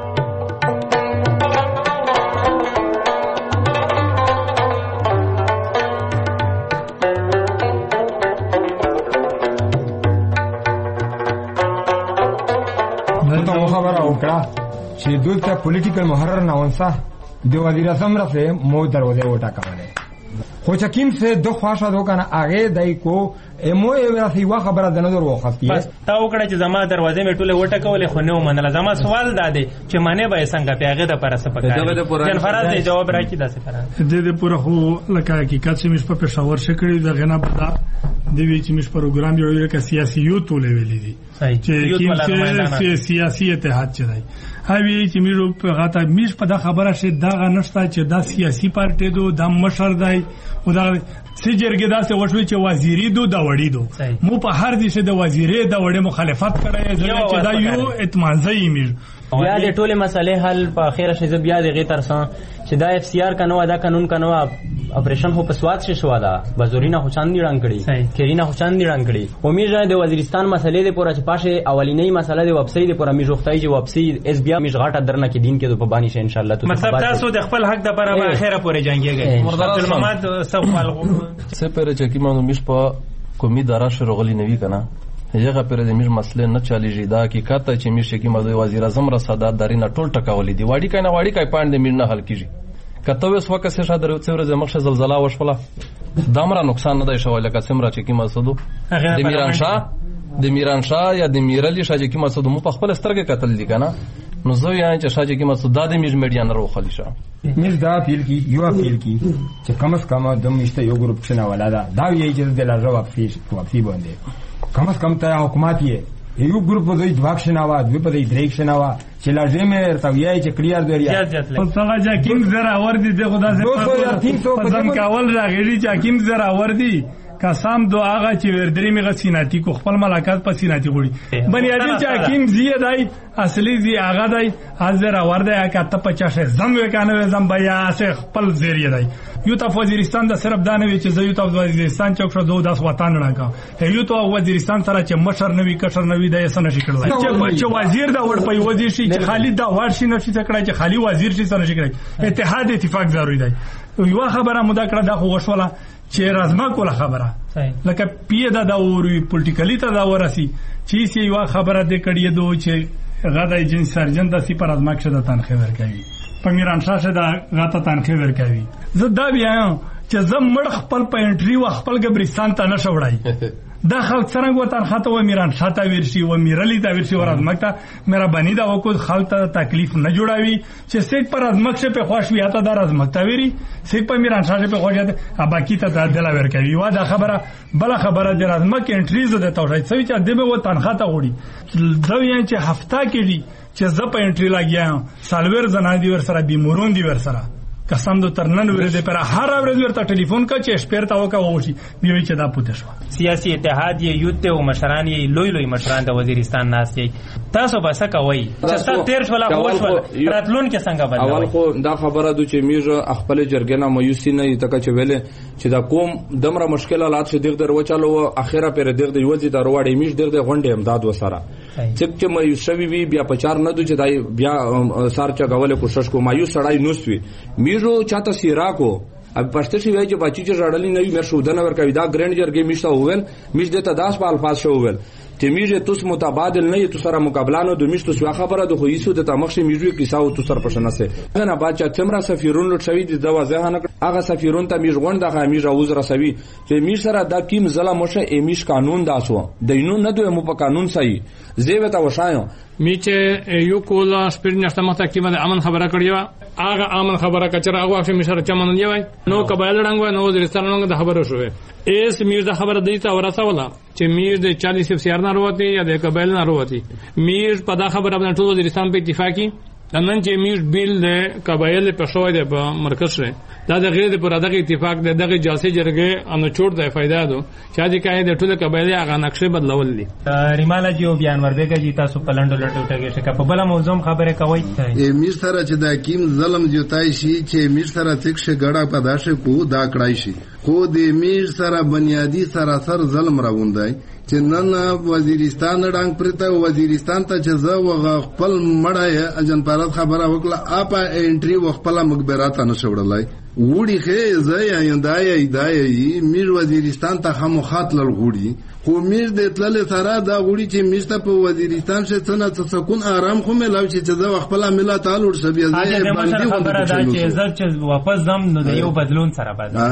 نو خبره وکړه چې دلته پولیټیکل محرر نه ونسه د وزیر اعظم رفه مو دروازه وټا کوله خو چې کیم سه د خواشه دوکنه هغه دای کو مو ورته یو خبره د نظر وختی بس تا وکړه چې زما دروازه مې ټوله وټا کوله خو نه ومنله زما سوال دادې چې معنی به څنګه پیغه د پرسه پکاره جن فراز دی جواب راکې داسې کړه د دې پوره خو لکه حقیقت چې مش په پېښور شکړې د غنا بدا د وی چې مش پروګرام جوړول کې سیاسي یو ټوله ویلې دي چې کیم چې سیاسي اتحاد چي هاوی چې میرو په غاټه میش په دا خبره شه دا غنښت چې دا سیاسي پارټي دو د مشر دی او دا سجرګه داسې وشوي چې وزیری دو دا وړي دو مو په هر دي شه د وزیری دا وړي مخالفت کړي چې دا یو اطمینان میر بیا د ټوله مسلې حل په اخیره شې بیا د غي ترسان چې دا اف سی آر کنو دا قانون کنو اپریشن هو په سواد شې شو دا بزورینا خو چاندي رنگ کړي کرینا خو چاندي رنگ کړي امید ده د وزیرستان مسلې د پوره چې پاشه اولینې مسله د ویب سټ د پوره میجوختای چې ویب سټ اس بیا میج غاټه درنه کې دین کې په بانی شه ان شاء الله مطلب تاسو د خپل حق د برابر اخیره پورې جنگيږي عبد المحمد سوال سپره چې کی مانو میش په کومي دارا شروغلی نوي کنه هغه پر د میش مسله نه چالیږي دا حقیقت چې میش کی مده وزیر اعظم را صدات داري نه ټول ټکاولې دی واړی کنه واړی کای پاند میر نه حل کیږي کته وس وکه څه شاده ورته ورځ مخه زلزلہ وشوله دامره نقصان نه دی شوی لکه سمرا چې کی مسودو د میران شاه د میران شاه یا د میرلی شاه چې کی مسودو مو په خپل سترګه قتل دي کنه نو زه یې چې شاه چې کی مسود د میج میډیا نه روخلی شه میز دا پیل کی یو اپیل کی چې کم از کم د میشته یو ګروپ شنه ولاده دا یې چې د لاره واپسی واپسی باندې کم از کم ته حکومت یې یو ګروپ په دې واک شنه وا دوی په دې ډایرک شنه وا چې لازم یې تویای چې کلیر دی یا څنګه چې کیم زرا ور دي دغه داسې په ځم کاول راغلی چې کیم زرا ور دي قسم دو هغه چې وردري میغه سیناتی کو خپل ملاقات په سیناتی غوړي بنی ادم چې حکیم زیه دای اصلي زی هغه دای حاضر ورده کته پچاشه زم وکانه زم بیا شه خپل زیری دای یو ته وزیرستان د صرف دانه وی چې زه یو ته وزیرستان چوک شو دوه داس وطن نه کا یو ته وزیرستان سره چې مشر نوی کشر نوی دای سن شي کړل چې وزیر دا ور په وزیر شي چې خالد دا ور شي نشي کړای چې خالی وزیر شي سن شي کړای اتحاد اتفاق ضروري دی یو خبره مده کړه دا خو وشوله چې رازما کوله خبره لکه پیه دا دا وری پولیټیکلی ته دا ورسی چې سی یو خبره د کړی دو چې غدا جن سرجن د سی پر ازما کې د تنخې ورکوي په میران شاشه دا غاته تنخې ورکوي زه دا بیا چې زم مړ خپل په انټری و خپل قبرستان ته نشه وړای دا خلک څنګه وطن خاطه و میران شاته ورشي و میرلی تا ورشي ور ازمکتا میرا بنی دا وکړ خلک ته تکلیف نه جوړاوي چې سیټ پر ازمک شه په خوښ وی اته در ازمکتا ویری سیټ په میران شاشه په خوښ اته باقی ته دلا ور کوي وا دا خبره بل خبره د ازمک انټریز د توشای څوی چې دبه وطن خاطه وړي ځوی چې هفته کې دي چې ز په انټری لاګیا سالور زنا دی ور سره بیمورون دی ور سره قسم دو ترنن ورده پر هر ورځ ورته ټلیفون کا چې شپیر تا وکا وشي بیوي چې دا پوتې شو سیاسي اتحاد یې یوت او مشران یې لوی لوی مشران د وزیرستان ناس یې تاسو به څه کوي چې تاسو تیر شولا خوښ راتلون کې څنګه بدل اول خو دا خبره د چې میژه خپل جرګنا مایوسی نه تک چې ویل چې دا کوم دمره مشکلات شې دغه درو چالو اخیره پر دغه د یوځي د روړې میژ دغه غونډه امداد وسره چې چې مایوس شوی بیا پچار نه دوی چې بیا سار چا غول کوشش کو مایوس سړای نوستوي میرو چاته سیراکو اب پښته شي وای چې بچی چې راړلې نه وي مې شودنه ورکوي دا ګرینډ جرګې میشته وویل میش دته داس په الفاظ شو وویل چې میږي توس متبادل نه یې تو سره مقابلانو د میشتو سوا خبره د خو یسو د تمخشي میږي کیسه او تو سره پښنه سه نه بعد چې تمرا سفیرون لټ شوی د واضح نه هغه سفیرون ته میږ غونډه هغه میږ اوز رسوي چې میږ سره د کیم ظلم وشه امیش قانون داسو دینو نه دوی مو په قانون صحیح زیوه تا وشایو میچه یو کولا سپیر نشته مته کې باندې امن خبره کړی هغه امن خبره کچره هغه چې مشر چمن دی وای نو قبایل رنګ نو وزیرستان رنګ د خبره شوې ایس میر د خبره دی تا ورسوله چې میر د چالیس سیار نه وروتي یا د قبایل نه وروتي میر په دا خبره باندې ټول وزیرستان په اتفاقی نن چې میر بیل د قبایل په شوې د مرکز سره دا د غیر پر دغه اتفاق د دغه جلسې جرګې ان چور د فائدہ دو چې د کای د ټول قبایل هغه نقشه بدلول دي ریمالا جی او بیان وربګه جی تاسو پلانډو لټو ټګه شکه په بل موضوع خبره کوي میر سره چې د حکیم ظلم جوتای شي چې میر سره تک شه غړه پداشه کو دا کړای شي خو د میر سره بنیادی سراسر ظلم راوندای چې نن وزیرستان ډنګ پرته وزیرستان ته چې زه وغ خپل مړه اجن پارات خبره وکړه اپا انټری وخپل مقبرات نه شوړلای وړي خې زه یاندای دای میر وزیرستان ته هم خاطل غوړي خو میر د تلل سره دا غوړي چې میسته په وزیرستان شه څنګه څه سکون آرام خو ملاوي چې زه خپل ملت تعالو سبي زه باندې خبره دا چې زه چې واپس زم نو د یو بدلون سره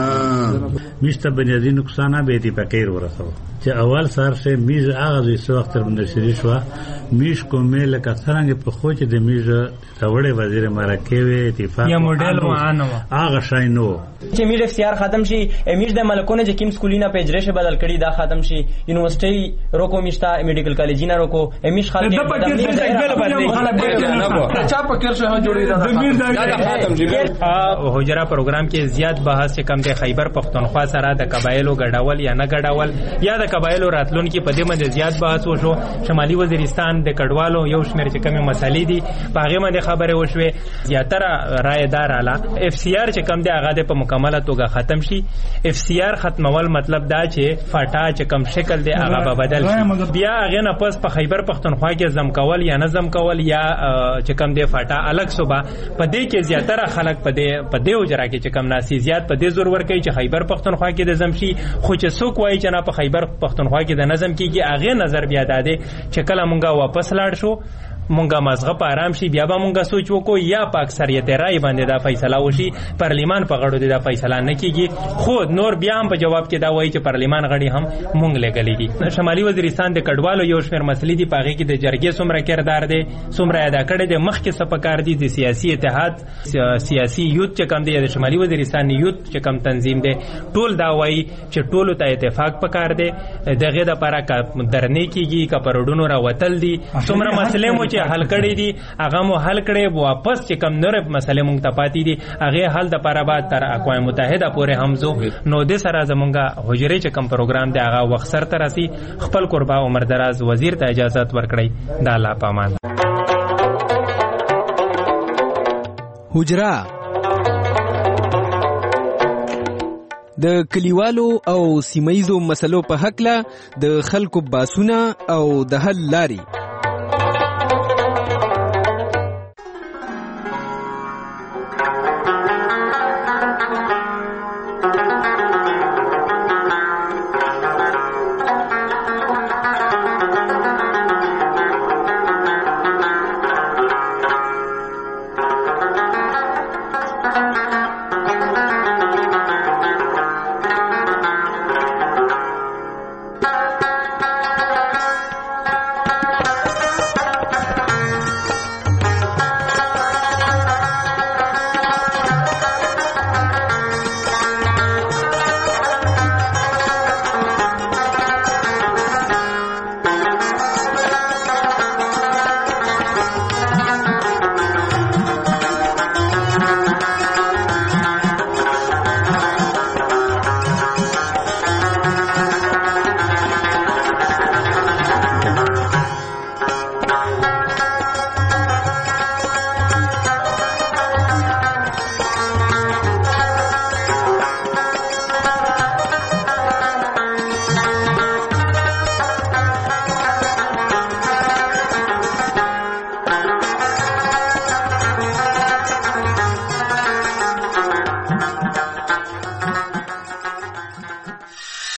بدل میسته بنیادی نقصان به دي پکې ورسو چې اول سر سے میز هغه څه وخت تر باندې شری شو میش کومه لکه څنګه په خو چې د میز تاوړې وزیر مرکه اتفاق یا موډل وانه هغه شای نو چې میز اختیار ختم شي میز د ملکونه چې کیم سکولینا پیجرشه بدل کړي دا ختم شي یونیورسيټي روکو میشتا میډیکل کالجینا روکو امیش خلک د پکې څه ځای بدل نه چا پکې څه جوړی دا ختم شي هوجرا پروګرام کې زیات بحث کم د خیبر پختونخوا سره د قبایلو ګډاول یا نه ګډاول یا د قبایلو راتلون کې په دې باندې زیات بحث وشو شمالي وزیرستان د کډوالو یو شمیر چې کمی مسلې دي په هغه باندې خبره وشوه زیاتره رائے دار اعلی اف سی آر چې کم دی هغه په مکمله توګه ختم شي اف سی آر ختمول مطلب دا چې فاټا چې کم شکل دی هغه به بدل شي بیا هغه نه پس په خیبر پختونخوا کې زم کول یا نه زم کول یا چې کم دی فاټا الګ صوبه په دې کې زیاتره خلک په دې په دې وجرا کې چې کم ناسي زیات په دې زور ور کوي چې خیبر پختونخوا کې د زم شي خو چې څوک وایي چې نه په خیبر پختونخوا کې د نظم کېږي هغه نظر بیا داده چې کله مونږه واپس لاړ شو مونږه مازغه په آرام شي بیا به مونږه سوچ وکړو یا په اکثریت رائے باندې دا فیصله وشي پارلیمان په غړو دا فیصله نه کیږي خو نور بیا هم په جواب کې دا وایي چې پارلیمان غړي هم مونږ لګلې دي شمالي وزیرستان د کډوالو یو شمېر مسلې دي پاغي کې د جرګې څومره کردار دی څومره ادا کړی دی مخکې سپکار دي د سیاسي اتحاد سیاسي یوت چې کم دی د شمالي وزیرستان یوت چې کم تنظیم دی ټول دا وایي چې ټولو ته اتفاق پکار دی دغه د لپاره درنې کیږي کپروډونو را وتل دي څومره مسلې مو حل کړی دي هغه مو حل کړي واپس چې کم نور مسلې مونږ ته پاتې دي هغه حل د لپاره بعد تر اقوام متحده پورې همزو نو د سره زمونږه حجره چې کم پروګرام دی هغه وخت سر تر راسي خپل قربا عمر دراز وزیر ته اجازه ورکړي دا لا پامان حجره د کلیوالو او سیمایزو مسلو په حق له د خلکو باسونه او د حل لاري